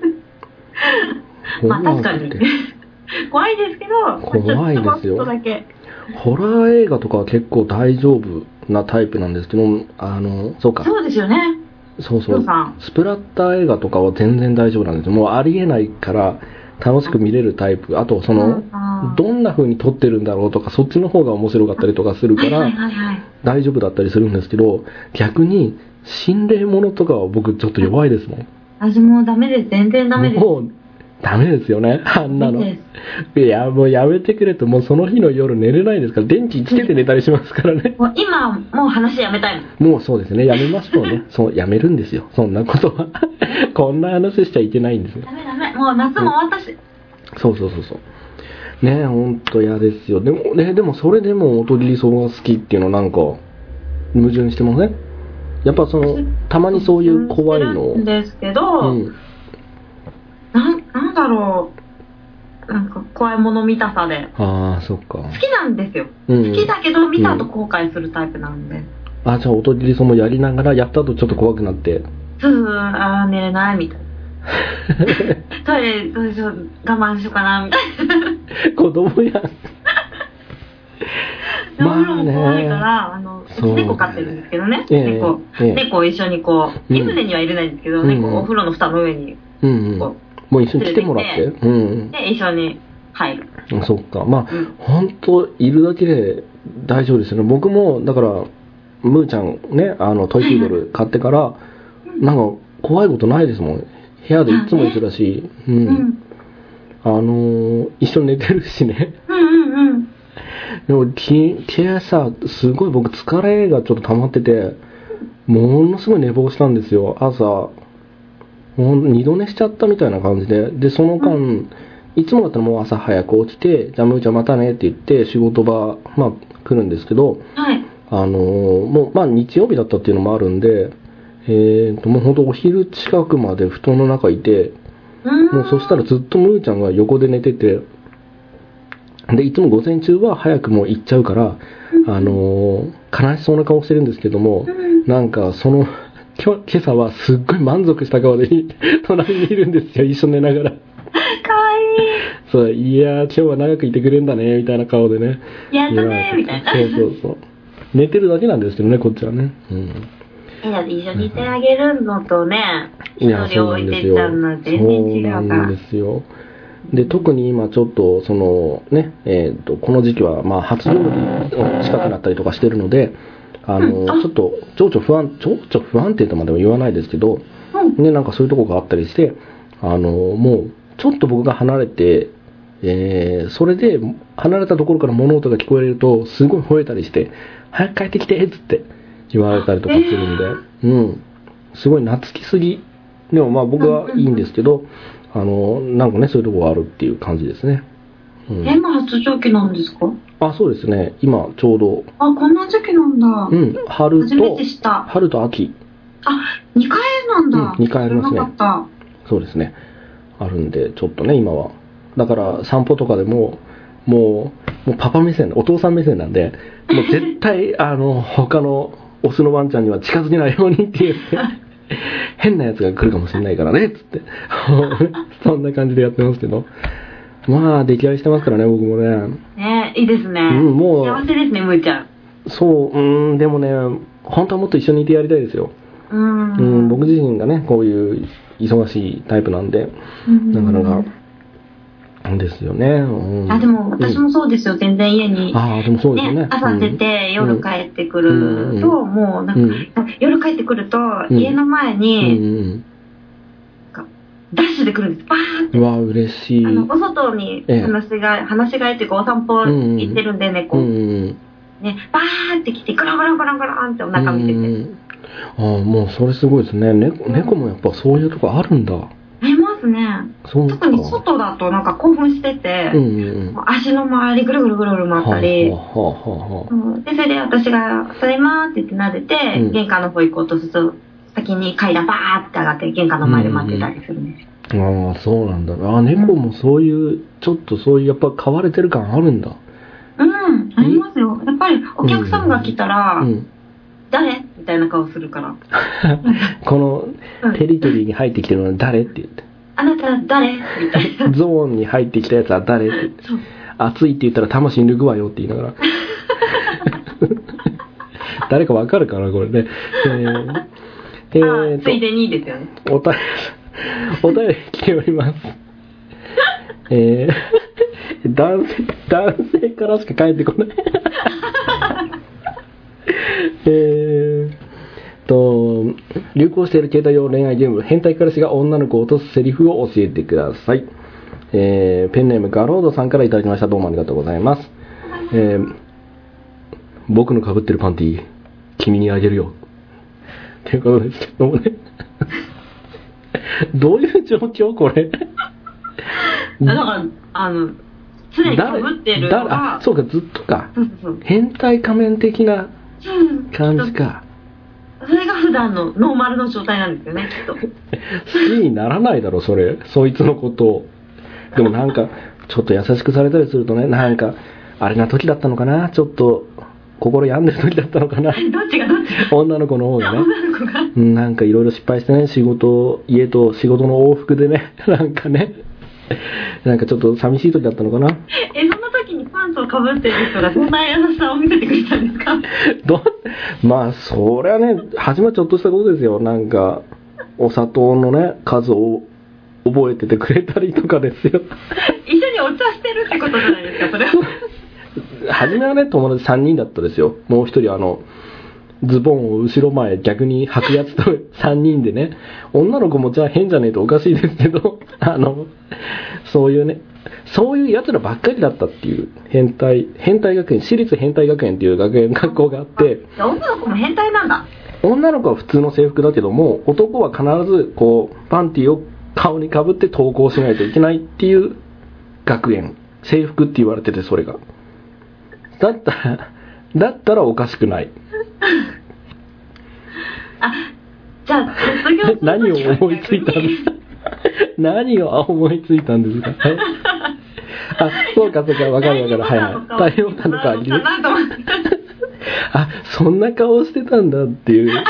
確かに怖いですけど、 怖いですよ。 ちょっとだけホラー映画とかは結構大丈夫なタイプなんですけど、 そうですよね。 そうスプラッター映画とかは全然大丈夫なんですよ。もうありえないから楽しく見れるタイプ。あとどんな風に撮ってるんだろうとか、そっちの方が面白かったりとかするから大丈夫だったりするんですけど、逆に心霊ものとかは僕ちょっと弱いですもん。 私もうダメです。全然ダメです。 もうダメですよね、あんなの。いやもうやめてくれと。もうその日の夜寝れないですから。電気つけて寝たりしますからね。 もう今もう話やめたいもん。もうそうですね、やめましょうね。やめるんですよ、そんなことはこんな話しちゃいけないんですよ。 ダメもう夏も終わったし。 そうねえ、ほんと嫌ですよ。でもそれでも音切りそうが好きっていうのなんか矛盾してません？やっぱたまにそういう怖いのですけど、なんだろう、 なんか怖いもの見たさで。 ああ、そっか。 好きなんですよ。好きだけど見た後後悔するタイプなんで。 あ、じゃあ音切りそもやりながらやった後ちょっと怖くなって。 そう、寝れないみたいな。トイレどうしよう、我慢しようかなみたいな。 子供やん。 まあね、怖いから、猫飼ってるんですけどね。猫を一緒にこう、湯船には入れないんですけど、猫お風呂の蓋の上にこう、もう一緒に来てもらって、 で一緒に入る。 そっか。まあ本当いるだけで大丈夫ですよね。僕もだからムーちゃんね、トイプードル買ってからなんか怖いことないですもん。部屋でいつも一緒だし、一緒に寝てるしね。でも今朝すごい僕疲れがちょっと溜まってて、ものすごい寝坊したんですよ。朝二度寝しちゃったみたいな感じで、その間、いつもだったらもう朝早く起きて、じゃあムーちゃんまたねって言って仕事場来るんですけど、もう日曜日だったっていうのもあるんで、もう本当お昼近くまで布団の中いて、もうそしたらずっとムーちゃんが横で寝てて、でいつも午前中は早くもう行っちゃうから、悲しそうな顔してるんですけども、なんか今朝はすっごい満足した顔で隣にいるんですよ、一緒に寝ながら。かわいい。そう、いや今日は長くいてくれんだねみたいな顔でね。 やったねみたいな。 そう。寝てるだけなんですけどね、こっちはね。 だって一緒にいてあげるのとね、一人置いてっちゃうのは全然違うから。そうなんですよ。で特に今ちょっとこの時期は発情期が近くなったりとかしてるので、ちょっと情緒不安定とまでは言わないですけど、なんかそういうとこがあったりして、もうちょっと僕が離れて、それで離れたところから物音が聞こえるとすごい吠えたりして、早く帰ってきてっつって言われたりとかするんで、すごい懐きすぎ。でも僕はいいんですけど、なんかね、そういうとこがあるっていう感じですね。今発情期なんですか？ そうですね。今ちょうど。 こんな時期なんだ。初めてした。 春と秋。 2回なんだ。 2回ありますね。そうですね。あるんで、ちょっとね、今は。だから散歩とかでも、もうパパ目線、お父さん目線なんで、もう絶対、他のオスのワンちゃんには近づけないようにっていう変なやつが来るかもしれないからね、つって。そんな感じでやってますけど。出来合いしてますからね、僕もね。 いいですね。もう幸せですね、むーちゃん。 そう、でもね、本当はもっと一緒にいてやりたいですよ。僕自身がね、こういう忙しいタイプなんで、なかなかですよね。 でも私もそうですよ、全然家に。 でもそうですよね。 朝出て夜帰ってくると、もうなんか、夜帰ってくると、家の前に、ダッシュで来るんです。バーって。 うわ、嬉しい。 お外に話し飼いっていうかお散歩行ってるんで、猫。ね、バーって来て、ガラガラガラガラってお腹見てて。 もうそれすごいですね。猫もやっぱそういうとこあるんだ。 ありますね。特に外だとなんか興奮してて、足の周りぐるぐるぐるぐる回ったり。で、それで私が、ただいまーって言って撫でて、玄関の方行こうとすると、先に階段バーって上がって玄関の前で待ってたりするんですよ。 そうなんだ。猫もそういう、ちょっとそういうやっぱ飼われてる感あるんだ。 ありますよ。やっぱりお客さんが来たら、誰みたいな顔するから。 このテリトリーに入ってきてるのは誰って言って。 あなた誰みたいな。 ゾーンに入ってきたやつは誰って言って。暑いって言ったら魂抜くわよって言いながら。誰かわかるかなこれね。 ついでにいいですよね。 お便り来ております。男性からしか返ってこない。流行している携帯用恋愛ゲーム、変態彼氏が女の子を落とすセリフを教えてください。ペンネームガロードさんからいただきました。どうもありがとうございます。僕の被ってるパンティ君にあげるよっていうことですけどもね。どういう状況これ。 だから常に被ってるのが、 そうか、ずっとか。そう変態仮面的な感じか。 それが普段のノーマルの状態なんですよね、きっと。 好きにならないだろそいつのことを。でもなんかちょっと優しくされたりするとね、なんかあれな時だったのかな、ちょっと心病んでる時だったのかな。 どっちが女の子の方がね。 女の子がなんかいろいろ失敗してね、家と仕事の往復でね、なんかね、なんかちょっと寂しい時だったのかな。 そんな時にパンツをかぶってる人がそんな優しさを見せてくれたんですか？ まあそれはね、初めはちょっとしたことですよ。なんかお砂糖のね数を覚えててくれたりとかですよ。 一緒にお茶してるってことじゃないですか、それは。 初めはね、友達3人だったですよ。もう一人ズボンを後ろ前逆に履くやつと3人でね、女の子もじゃあ変じゃねえとおかしいですけど、そういうね、そういうやつらばっかりだったっていう、変態学園、私立変態学園っていう学校があって。 女の子も変態なんだ。 女の子は普通の制服だけども、男は必ずこうパンティを顔にかぶって登校しないといけないっていう学園、制服って言われてて、それがだったらおかしくない。 じゃあ卒業何を思いついたんですか？何を思いついたんですか？そうか分かる、はい、太陽太の代わりに。そんな顔してたんだっていう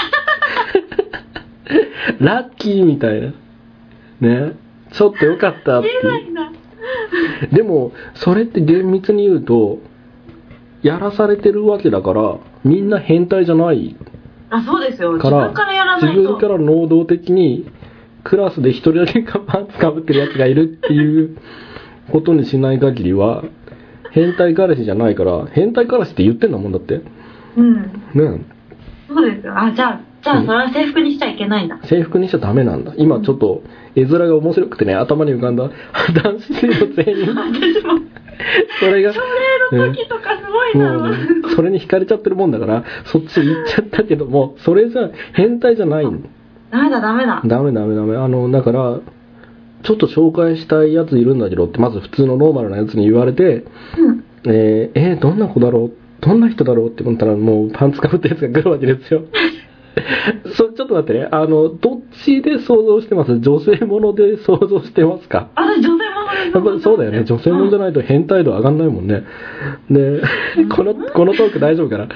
ラッキーみたいなね、ちょっとよかったっていう。でもそれって厳密に言うとやらされてるわけだから、みんな変態じゃないそうですよ。自分からやらないと。 自分から能動的にクラスで一人だけパンツかぶってるやつがいるっていうことにしない限りは変態彼氏じゃないから。変態彼氏って言ってんだもんだって。ね。 そうですよ。じゃあそれは制服にしちゃいけないんだ。 制服にしちゃダメなんだ。今ちょっと絵面が面白くてね、頭に浮かんだ男子生徒全員。 私もそれが朝礼の時とかすごいな、 それに惹かれちゃってるもんだからそっち行っちゃったけども、それじゃ変態じゃないの。 ダメだ。ダメだからちょっと紹介したいやついるんだけどって、まず普通のノーマルなやつに言われて、どんな子だろう、どんな人だろうって思ったら、もうパンツかぶったやつが来るわけですよ。ちょっと待ってね、どっちで想像してます？女性もので想像してますか？ 女性もので。 やっぱりそうだよね、女性ものじゃないと変態度上がんないもんね。で、このトーク大丈夫かな？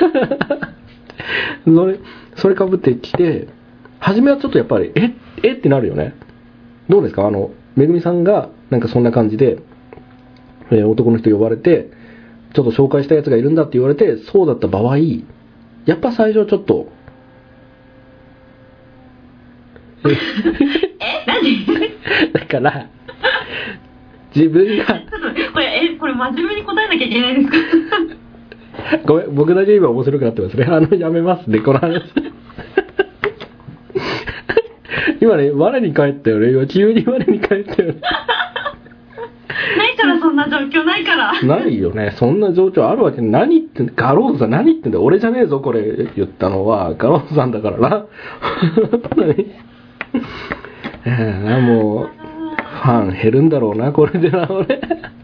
それかぶってきて、初めはちょっとやっぱりってなるよね。どうですか？めぐみさんがなんかそんな感じで、男の人呼ばれて、ちょっと紹介したやつがいるんだって言われて、そうだった場合、やっぱ最初ちょっと何？ だから自分がこれ真面目に答えなきゃいけないんですか？ ごめん、僕だけ今面白くなってますね。やめますね、この話。今ね、我に返ったよね。今急に我に返ったよね。 ないから、そんな状況ないから。 ないよね、そんな状況あるわけ。何言ってんだ、ガローズさん何言ってんだ。俺じゃねえぞこれ言ったのは、ガローズさんだからな。もうファン減るんだろうなこれでな。俺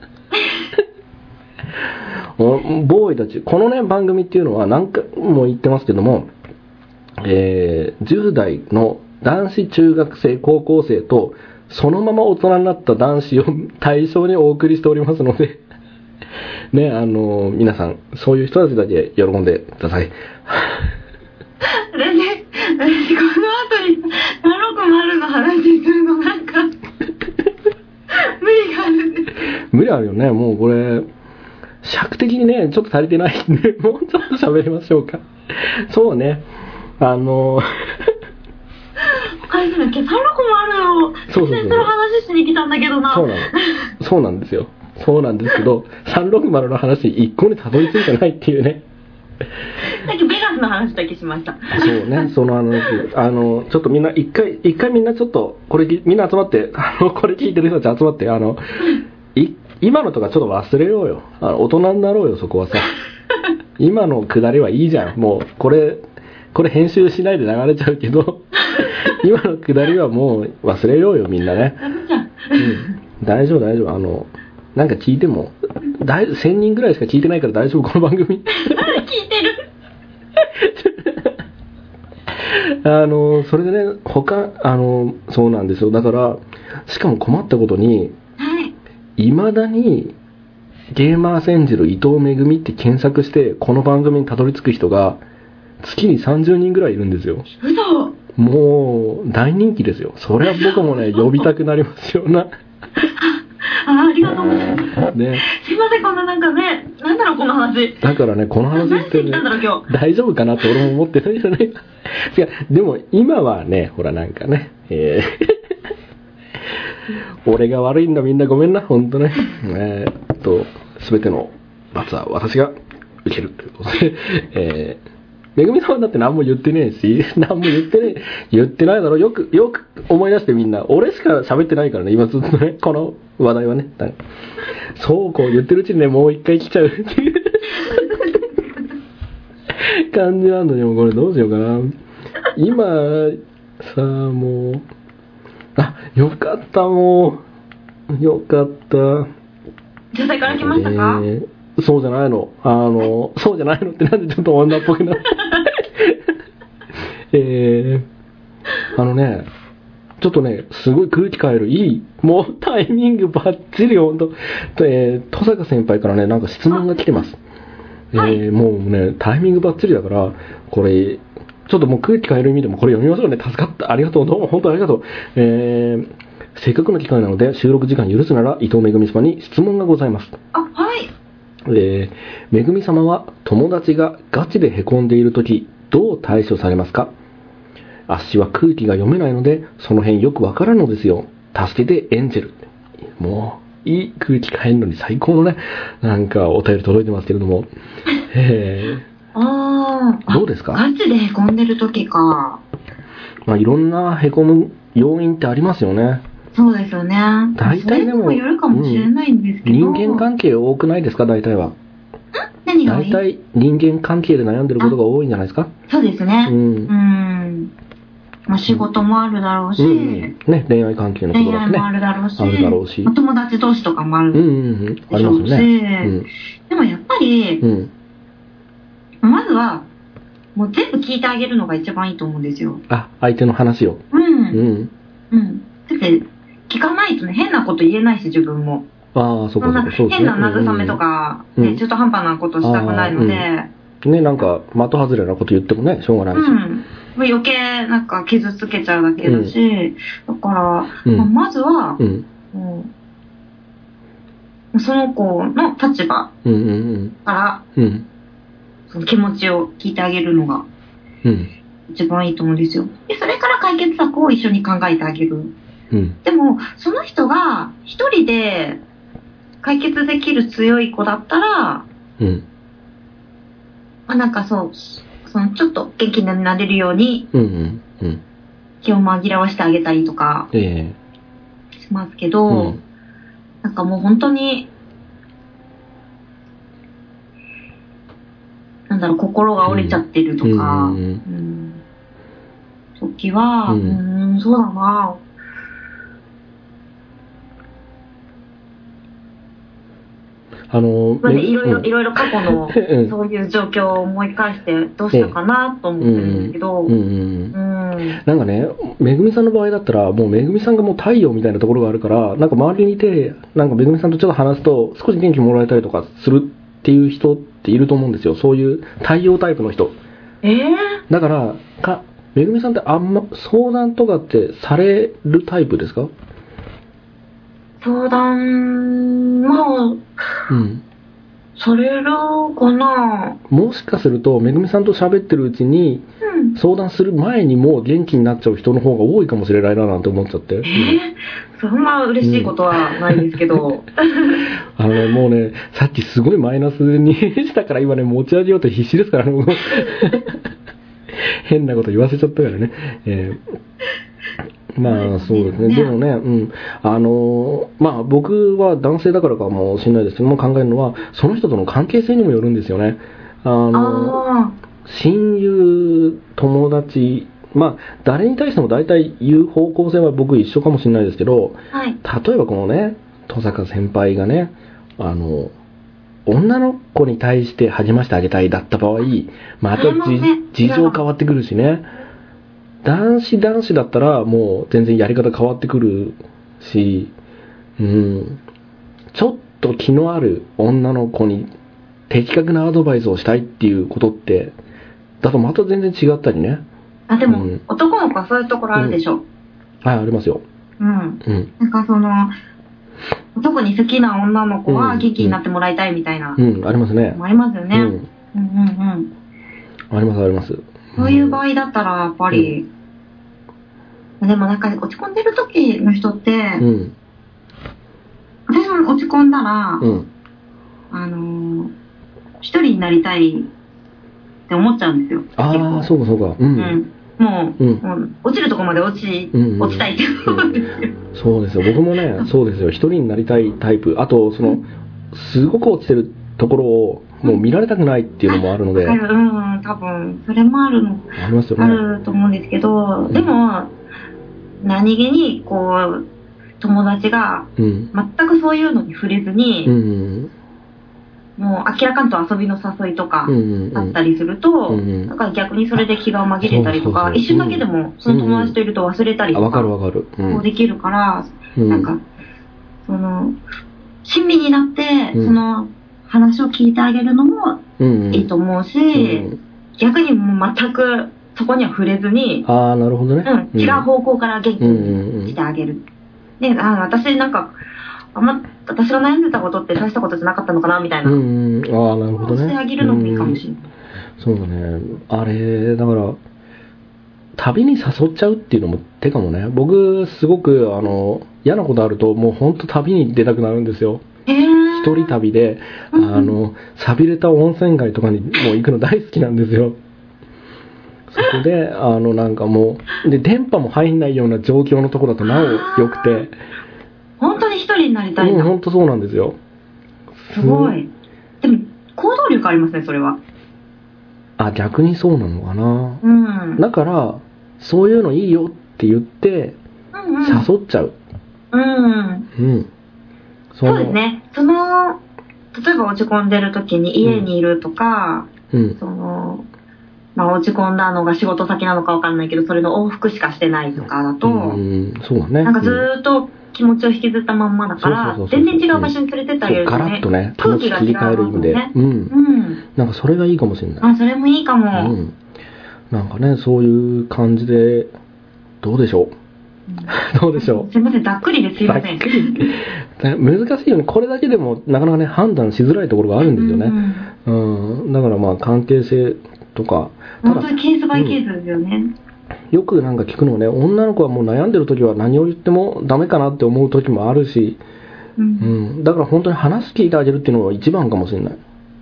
ボーイたち、このね番組っていうのは何回も言ってますけども、10代の男子中学生高校生とそのまま大人になった男子を対象にお送りしておりますのでね、皆さんそういう人たちだけ喜んでください。 私この後に760の話するのなんか無理があるんです。 無理あるよね。もうこれ尺的にねちょっと足りてないんで、もうちょっと喋りましょうか。そうね、 おかしいな、360の先生の話しに来たんだけどな。 そうなんですよ。そうなんですけど360の話一個にたどり着いてないっていうね。 さっきベガスの話だけしました。 そうね、その話ちょっとみんな一回みんなちょっとこれみんな集まってこれ聞いてる人たち集まって今のとかちょっと忘れようよ。大人になろうよ、そこはさ。今のくだりはいいじゃん。もうこれ編集しないで流れちゃうけど今のくだりはもう忘れようよみんなね。大丈夫。なんか聞いても1000人ぐらいしか聞いてないから大丈夫、この番組。聞いてる。 それでね、そうなんですよ。だからしかも困ったことに、 未だにゲーマー戦汁伊藤めぐみって検索してこの番組にたどり着く人が月に30人ぐらいいるんですよ。 嘘。 もう大人気ですよ。それは僕もね呼びたくなりますよな。 ありがとう。 ね、 すいません、こんななんかね、なんだろうこの話。 だからね、この話ってね、大丈夫かなって俺も思ってないじゃない。いや、でも今はね、ほらなんかね、俺が悪いんだ、みんなごめんな、ほんとね。全ての罰は私が受けるということで、めぐみさんはだって何も言ってねえし、何も言ってないだろ。よく思い出してみんな。俺しか喋ってないからね、今ずっとね、この話題はね。そうこう言ってるうちにね、もう一回来ちゃうっていう感じなんだけど、これどうしようかな。今、さあもう、よかった、もう。よかった。 女性から来ましたか？ そうじゃないの。そうじゃないのってなんでちょっと女っぽくなるちょっとね、すごい空気変える、いい、もうタイミングバッチリ、ほんと。登坂先輩からね、なんか質問が来てます。もうね、タイミングバッチリだから、これ、ちょっともう空気変える意味でもこれ読みましょうね。助かった。ありがとう。どうも、本当ありがとう。せっかくの機会なので、収録時間許すなら、伊藤めぐみ様に質問がございます。 はい。 めぐみ様は友達がガチでへこんでいるときどう対処されますか？あっしは空気が読めないのでその辺よくわからんのですよ。助けてエンジェル。もういい空気変えるのに最高のね、なんかお便り届いてますけれども、どうですか？ ガチでへこんでるときか。 まあいろんなへこむ要因ってありますよね。 そうですよね。 大体でもそれにもよるかもしれないんですけど、 人間関係多くないですか？大体は。 何が多い？ 大体人間関係で悩んでることが多いんじゃないですか？ そうですね。まあ、仕事もあるだろうし、 ね、恋愛関係のことだってね。 恋愛もあるだろうし、友達同士とかもあるでしょうし、でもやっぱり、まずはもう全部聞いてあげるのが一番いいと思うんですよ。 相手の話を。だって聞かないとね、変なこと言えないし、自分も。 そうかそう。 変な慰めとか、中途半端なことしたくないので。 ね、なんか、的外れなこと言ってもね、しょうがないし。 余計なんか傷つけちゃうだけだし、だから、まずは、その子の立場から、その気持ちを聞いてあげるのが、一番いいと思うんですよ。で、それから解決策を一緒に考えてあげる。でも、その人が一人で解決できる強い子だったら、なんかそのちょっと元気になれるように、気を紛らわしてあげたりとかしますけど、なんかもう本当に、なんだろう、心が折れちゃってるとか、時は、そうだな。いろいろ過去のそういう状況を思い返してどうしたかなと思ってるんですけど、 なんかね、めぐみさんの場合だったらもうめぐみさんがもう太陽みたいなところがあるから、なんか周りにいてなんかめぐみさんとちょっと話すと少し元気もらえたりとかするっていう人っていると思うんですよ。そういう太陽タイプの人。だからめぐみさんってあんま相談とかってされるタイプですか？ 相談、されるかな。 もしかするとめぐみさんと喋ってるうちに、相談する前にもう元気になっちゃう人の方が多いかもしれないななんて思っちゃって。 そんな嬉しいことはないですけど、もうね、さっきすごいマイナスにしたから今ね、持ち上げようと必死ですからね、変なこと言わせちゃったからね。そうですね。でもね、僕は男性だからかもしれないですけども、考えるのはその人との関係性にもよるんですよね。親友、友達、誰に対しても大体言う方向性は僕一緒かもしれないですけど、例えばこのね、登坂先輩がね、女の子に対して励ましてあげたいだった場合、また事情変わってくるしね。男子だったらもう全然やり方変わってくるし、ちちょっと気のある女の子に的確なアドバイスをしたいっていうことってだとまた全然違ったりね。 でも、男の子はそういうところあるでしょ。 はい、ありますよ。 なんか特に好きな女の子は元気になってもらいたいみたいな。 ありますね。 ありますよね。 ありますあります。 そういう場合だったらやっぱり、でもなんか落ち込んでる時の人って、私も落ち込んだら、一人になりたいって思っちゃうんですよ。 ああ、そうかそうか。 もう落ちるとこまで落ちたいって思うんですよ。 そうですよ。僕もね、そうですよ。一人になりたいタイプ。あとすごく落ちてるところをもう見られたくないっていうのもあるので。 多分それもあるりますよね。 あると思うんですけど、でも何気にこう友達が全くそういうのに触れずに。もう明らかんと遊びの誘いとかあったりすると、だから逆にそれで気が紛れたりとか、一瞬だけでもその友達といると忘れたりとかできるから、なんか親身になってその話を聞いてあげるのもいいと思うし、逆にもう全くそこには触れずに、 なるほどね、 違う方向から元気にしてあげる。で、私なんか私が悩んでたことって大したことじゃなかったのかなみたいな。なるほどね。 してあげるのもいいかもしれない。 そうだね。あれだから旅に誘っちゃうっていうのも手かもね。僕すごく嫌なことあるともう本当旅に出たくなるんですよ。一人旅で寂れた温泉街とかにもう行くの大好きなんですよ。そこでなんかもうで電波も入んないような状況のところだとなお良くて。 本当に一人になりたいんだ。 本当そうなんですよ。 すごい。でも行動力ありますね、それは。 逆にそうなのかな。だからそういうのいいよって言って誘っちゃう。 そうですね。例えば落ち込んでる時に家にいるとか、落ち込んだのが仕事先なのかわかんないけど、それの往復しかしてないとかだと、 そうだね。 なんかずーっと気持ちを引きずったまんまだから、全然違う場所に連れてってあげるとね、 ガラッとね、気持ち切り替える意味で、なんかそれがいいかもしれない。 それもいいかも。 なんかね、そういう感じでどうでしょう。どうでしょう。 すいません、ざっくりですいません。 難しいよね。これだけでもなかなかね判断しづらいところがあるんですよね。だからまあ関係性とか、 本当にケースバイケースですよね。 よくなんか聞くのはね、女の子はもう悩んでる時は何を言ってもダメかなって思う時もあるし、だから本当に話聞いてあげるっていうのが一番かもしれない。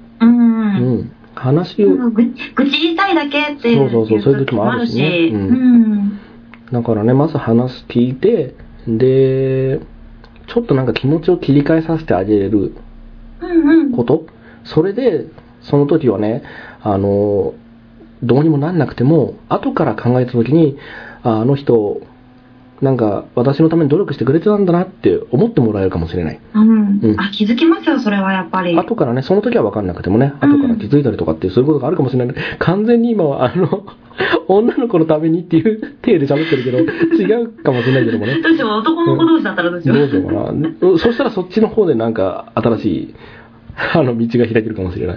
話を愚痴言いたいだけっていうそういう時もあるしね。だからね、まず話聞いて、でちょっとなんか気持ちを切り替えさせてあげれること、それでその時はね、どうにもなんなくても後から考えた時にあの人なんか私のために努力してくれてたんだなって思ってもらえるかもしれない。 気づきますよ、それはやっぱり。 後からね、その時は分かんなくてもね、後から気づいたりとかっていうそういうことがあるかもしれない。完全に今は女の子のためにっていう体で喋ってるけど違うかもしれないけどもね。 どうしよう、男の子同士だったらどうしよう。 どうしようかな。そしたらそっちの方でなんか新しい道が開けるかもしれない。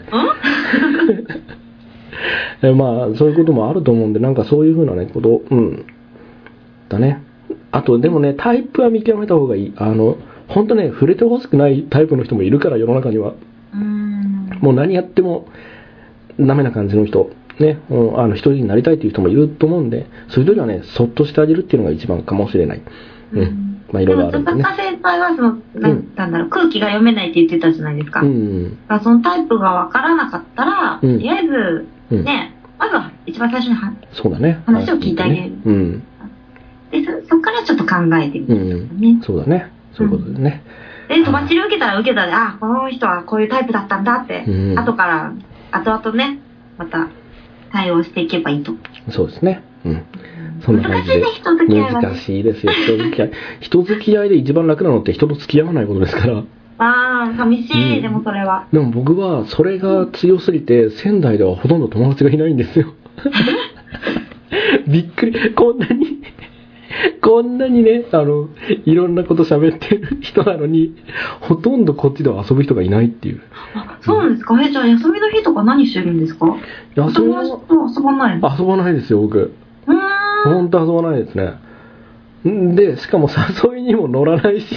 まあそういうこともあると思うんで、なんかそういう風なねことだね。あとでもね、タイプは見極めた方がいい。本当ね、触れてほしくないタイプの人もいるから世の中には。もう何やってもダメな感じの人ね、一人になりたいっていう人もいると思うんで、そういう時はね、そっとしてあげるっていうのが一番かもしれない。まあいろいろあるんでね。 田中先輩はなんだろう、空気が読めないって言ってたじゃないですか。そのタイプがわからなかったら、とりあえずね、まずは一番最初にそうだね、 話を聞いてあげる。でそこからちょっと考えてみるね。 そうだね、そういうことですね。 で、とばっちり受けたら受けたで、この人はこういうタイプだったんだって、後々ね、また対応していけばいいと。 そうですね。そんな感じで。 難しいね、人付き合いは。 難しいですよ、人付き合い。人付き合いで一番楽なのって人と付き合わないことですから。 寂しい、でもそれは。 でも僕はそれが強すぎて、仙台ではほとんど友達がいないんですよ。びっくり、こんなにこんなにね、いろんなこと喋ってる人なのに、ほとんどこっちでは遊ぶ人がいないっていう。 あ、そうなんですか。じゃあ休みの日とか何してるんですか？休みの日と遊ばないの？ 遊ばないですよ、僕。ほんと遊ばないですね。で、しかも誘いにも乗らないし。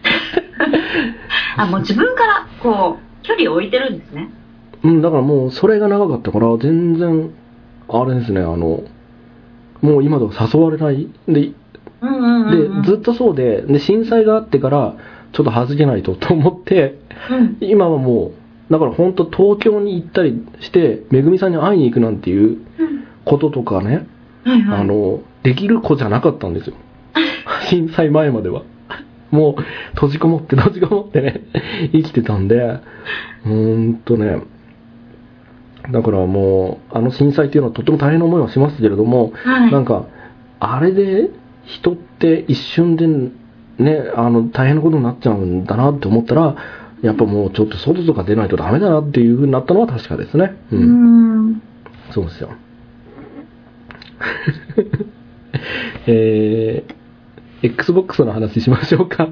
もう自分からこう距離を置いてるんですね。 だからもうそれが長かったから全然あれですね、もう今では誘われないで、ずっとそうで、震災があってからちょっと弾けないと思って、今はもうだから本当東京に行ったりしてめぐみさんに会いに行くなんていうこととかね、できる子じゃなかったんですよ。震災前まではもう閉じこもってね生きてたんで、ね、だからもう震災っていうのはとっても大変な思いはしますけれども、なんかあれで人って一瞬でね大変なことになっちゃうんだなって思ったら、やっぱもうちょっと外とか出ないとダメだなっていう風になったのは確かですね。そうですよ。Xbox の話しましょうか。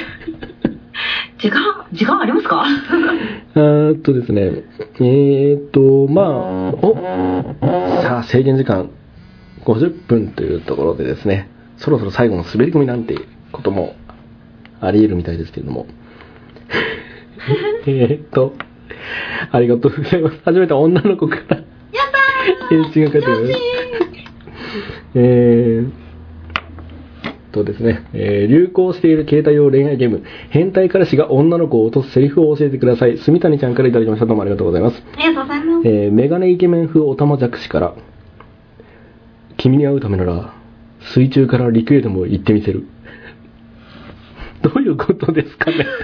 時間ありますか？ ですね。さあ制限時間50分というところでですね、そろそろ最後の滑り込みなんてこともあり得るみたいですけれども。ありがとうございます。初めて女の子から。やったー。返信が返ってくる。ですね、流行している携帯用恋愛ゲーム、変態彼氏が女の子を落とすセリフを教えてください。住谷ちゃんからいただきました。どうもありがとうございます。 ありがとうございます。 メガネイケメン風おたまじゃくしから、君に会うためなら水中から陸へでも行ってみせる。どういうことですかね。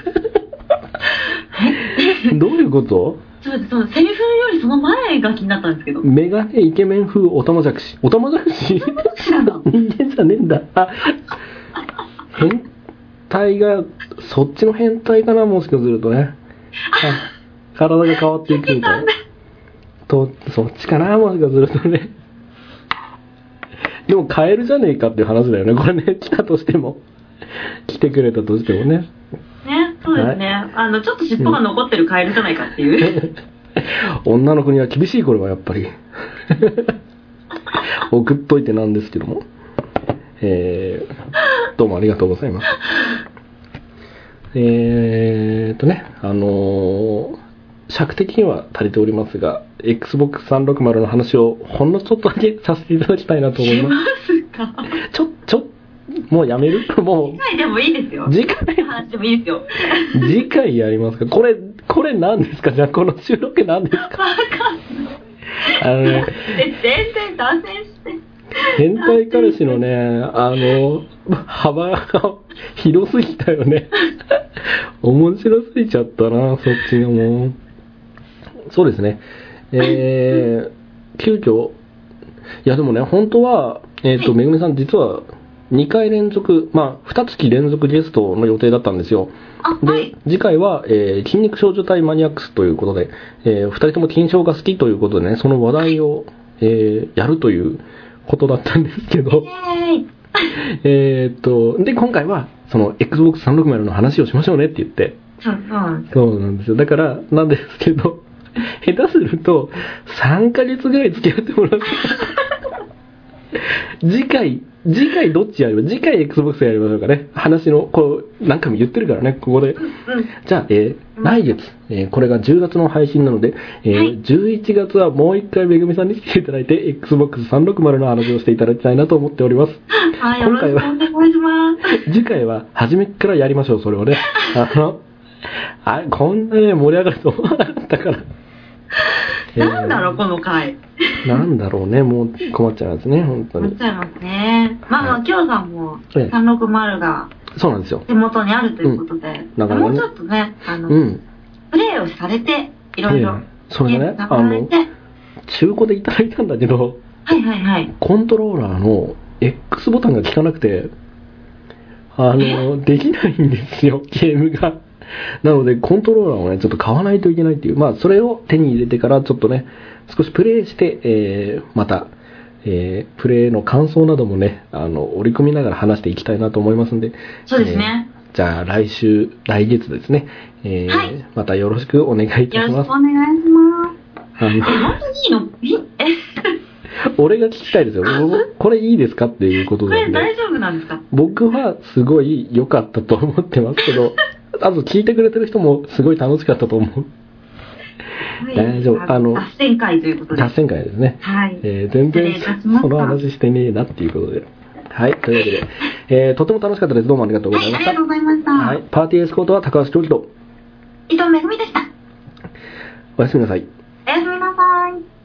どういうこと？ そうセリフよりその前が気になったんですけど。 メガネイケメン風おたまじゃくし。おたまじゃくし？人間じゃねえんだ。変態がそっちの変態かな、もしかするとね。体が変わっていくみたいな。そっちかな、もしかするとね。でもカエルじゃねえかっていう話だよね、これね。来たとしても、来てくれたとしてもね。 そうですね、はい、ちょっと尻尾が残ってるカエルじゃないかっていう女の子には厳しい、これはやっぱり。送っといてなんですけども、どうもありがとうございます。尺的には足りておりますが、Xbox 360の話をほんのちょっとだけさせていただきたいなと思います。 しますか？ もうやめる？もう。 次回でもいいですよ。 次回の話でもいいですよ。 次回やりますか？これ何ですか？じゃあこの収録何ですか？わかんない。全然脱線して。 変態彼氏のね、幅が広すぎたよね。面白すぎちゃったな、そっちがもう。そうですね。急遽、いやでもね、本当は、めぐみさん実は2回連続、2月連続ゲストの予定だったんですよ。で、次回は、筋肉少女隊マニアックスということで、2人とも金賞が好きということでね、その話題を、やるということだったんですけど、で、今回は、その Xbox 360の話をしましょうねって言って、そうなんですよ。だから、なんですけど、下手すると、3ヶ月ぐらい付き合ってもらって、次回どっちやります？次回 Xbox やりましょうかね。話の、何回も言ってるからね、ここで。じゃあ、来月、これが10月の配信なので、11月はもう一回めぐみさんに来ていただいて、Xbox 360の話をしていただきたいなと思っております。 はい、今回は、 次回は初めからやりましょう、それをね。こんなに盛り上がると思わなかったから。 なんだろう、この回。 なんだろうね、もう困っちゃいますね、本当に。 困っちゃいますね。きょうさんも360がそうなんですよ。 手元にあるということで、もうちょっとね、プレイをされて、いろいろ。 それがね、中古でいただいたんだけど、コントローラーの X ボタンが効かなくて、できないんですよ、ゲームが。なのでコントローラーをねちょっと買わないといけないっていう、それを手に入れてからちょっとね少しプレイして、またプレーの感想などもね、織り込みながら話していきたいなと思いますんで。 そうですね。 じゃあ来月ですね、はい、またよろしくお願いいたします。 よろしくお願いします。本当にいいの？ 俺が聞きたいですよ。これいいですかっていうことなんで。 これ大丈夫なんですか？ 僕はすごい良かったと思ってますけど、あと聞いてくれてる人もすごい楽しかったと思う。大丈夫。 脱線会ということで。 脱線会ですね。 はい。 全然その話してねえなっていうことで。はい。というわけで、とても楽しかったです。どうもありがとうございました。 はい、ありがとうございました。 はい。パーティーエスコートは高橋長樹と伊藤めぐみでした。 おやすみなさい。 おやすみなさい。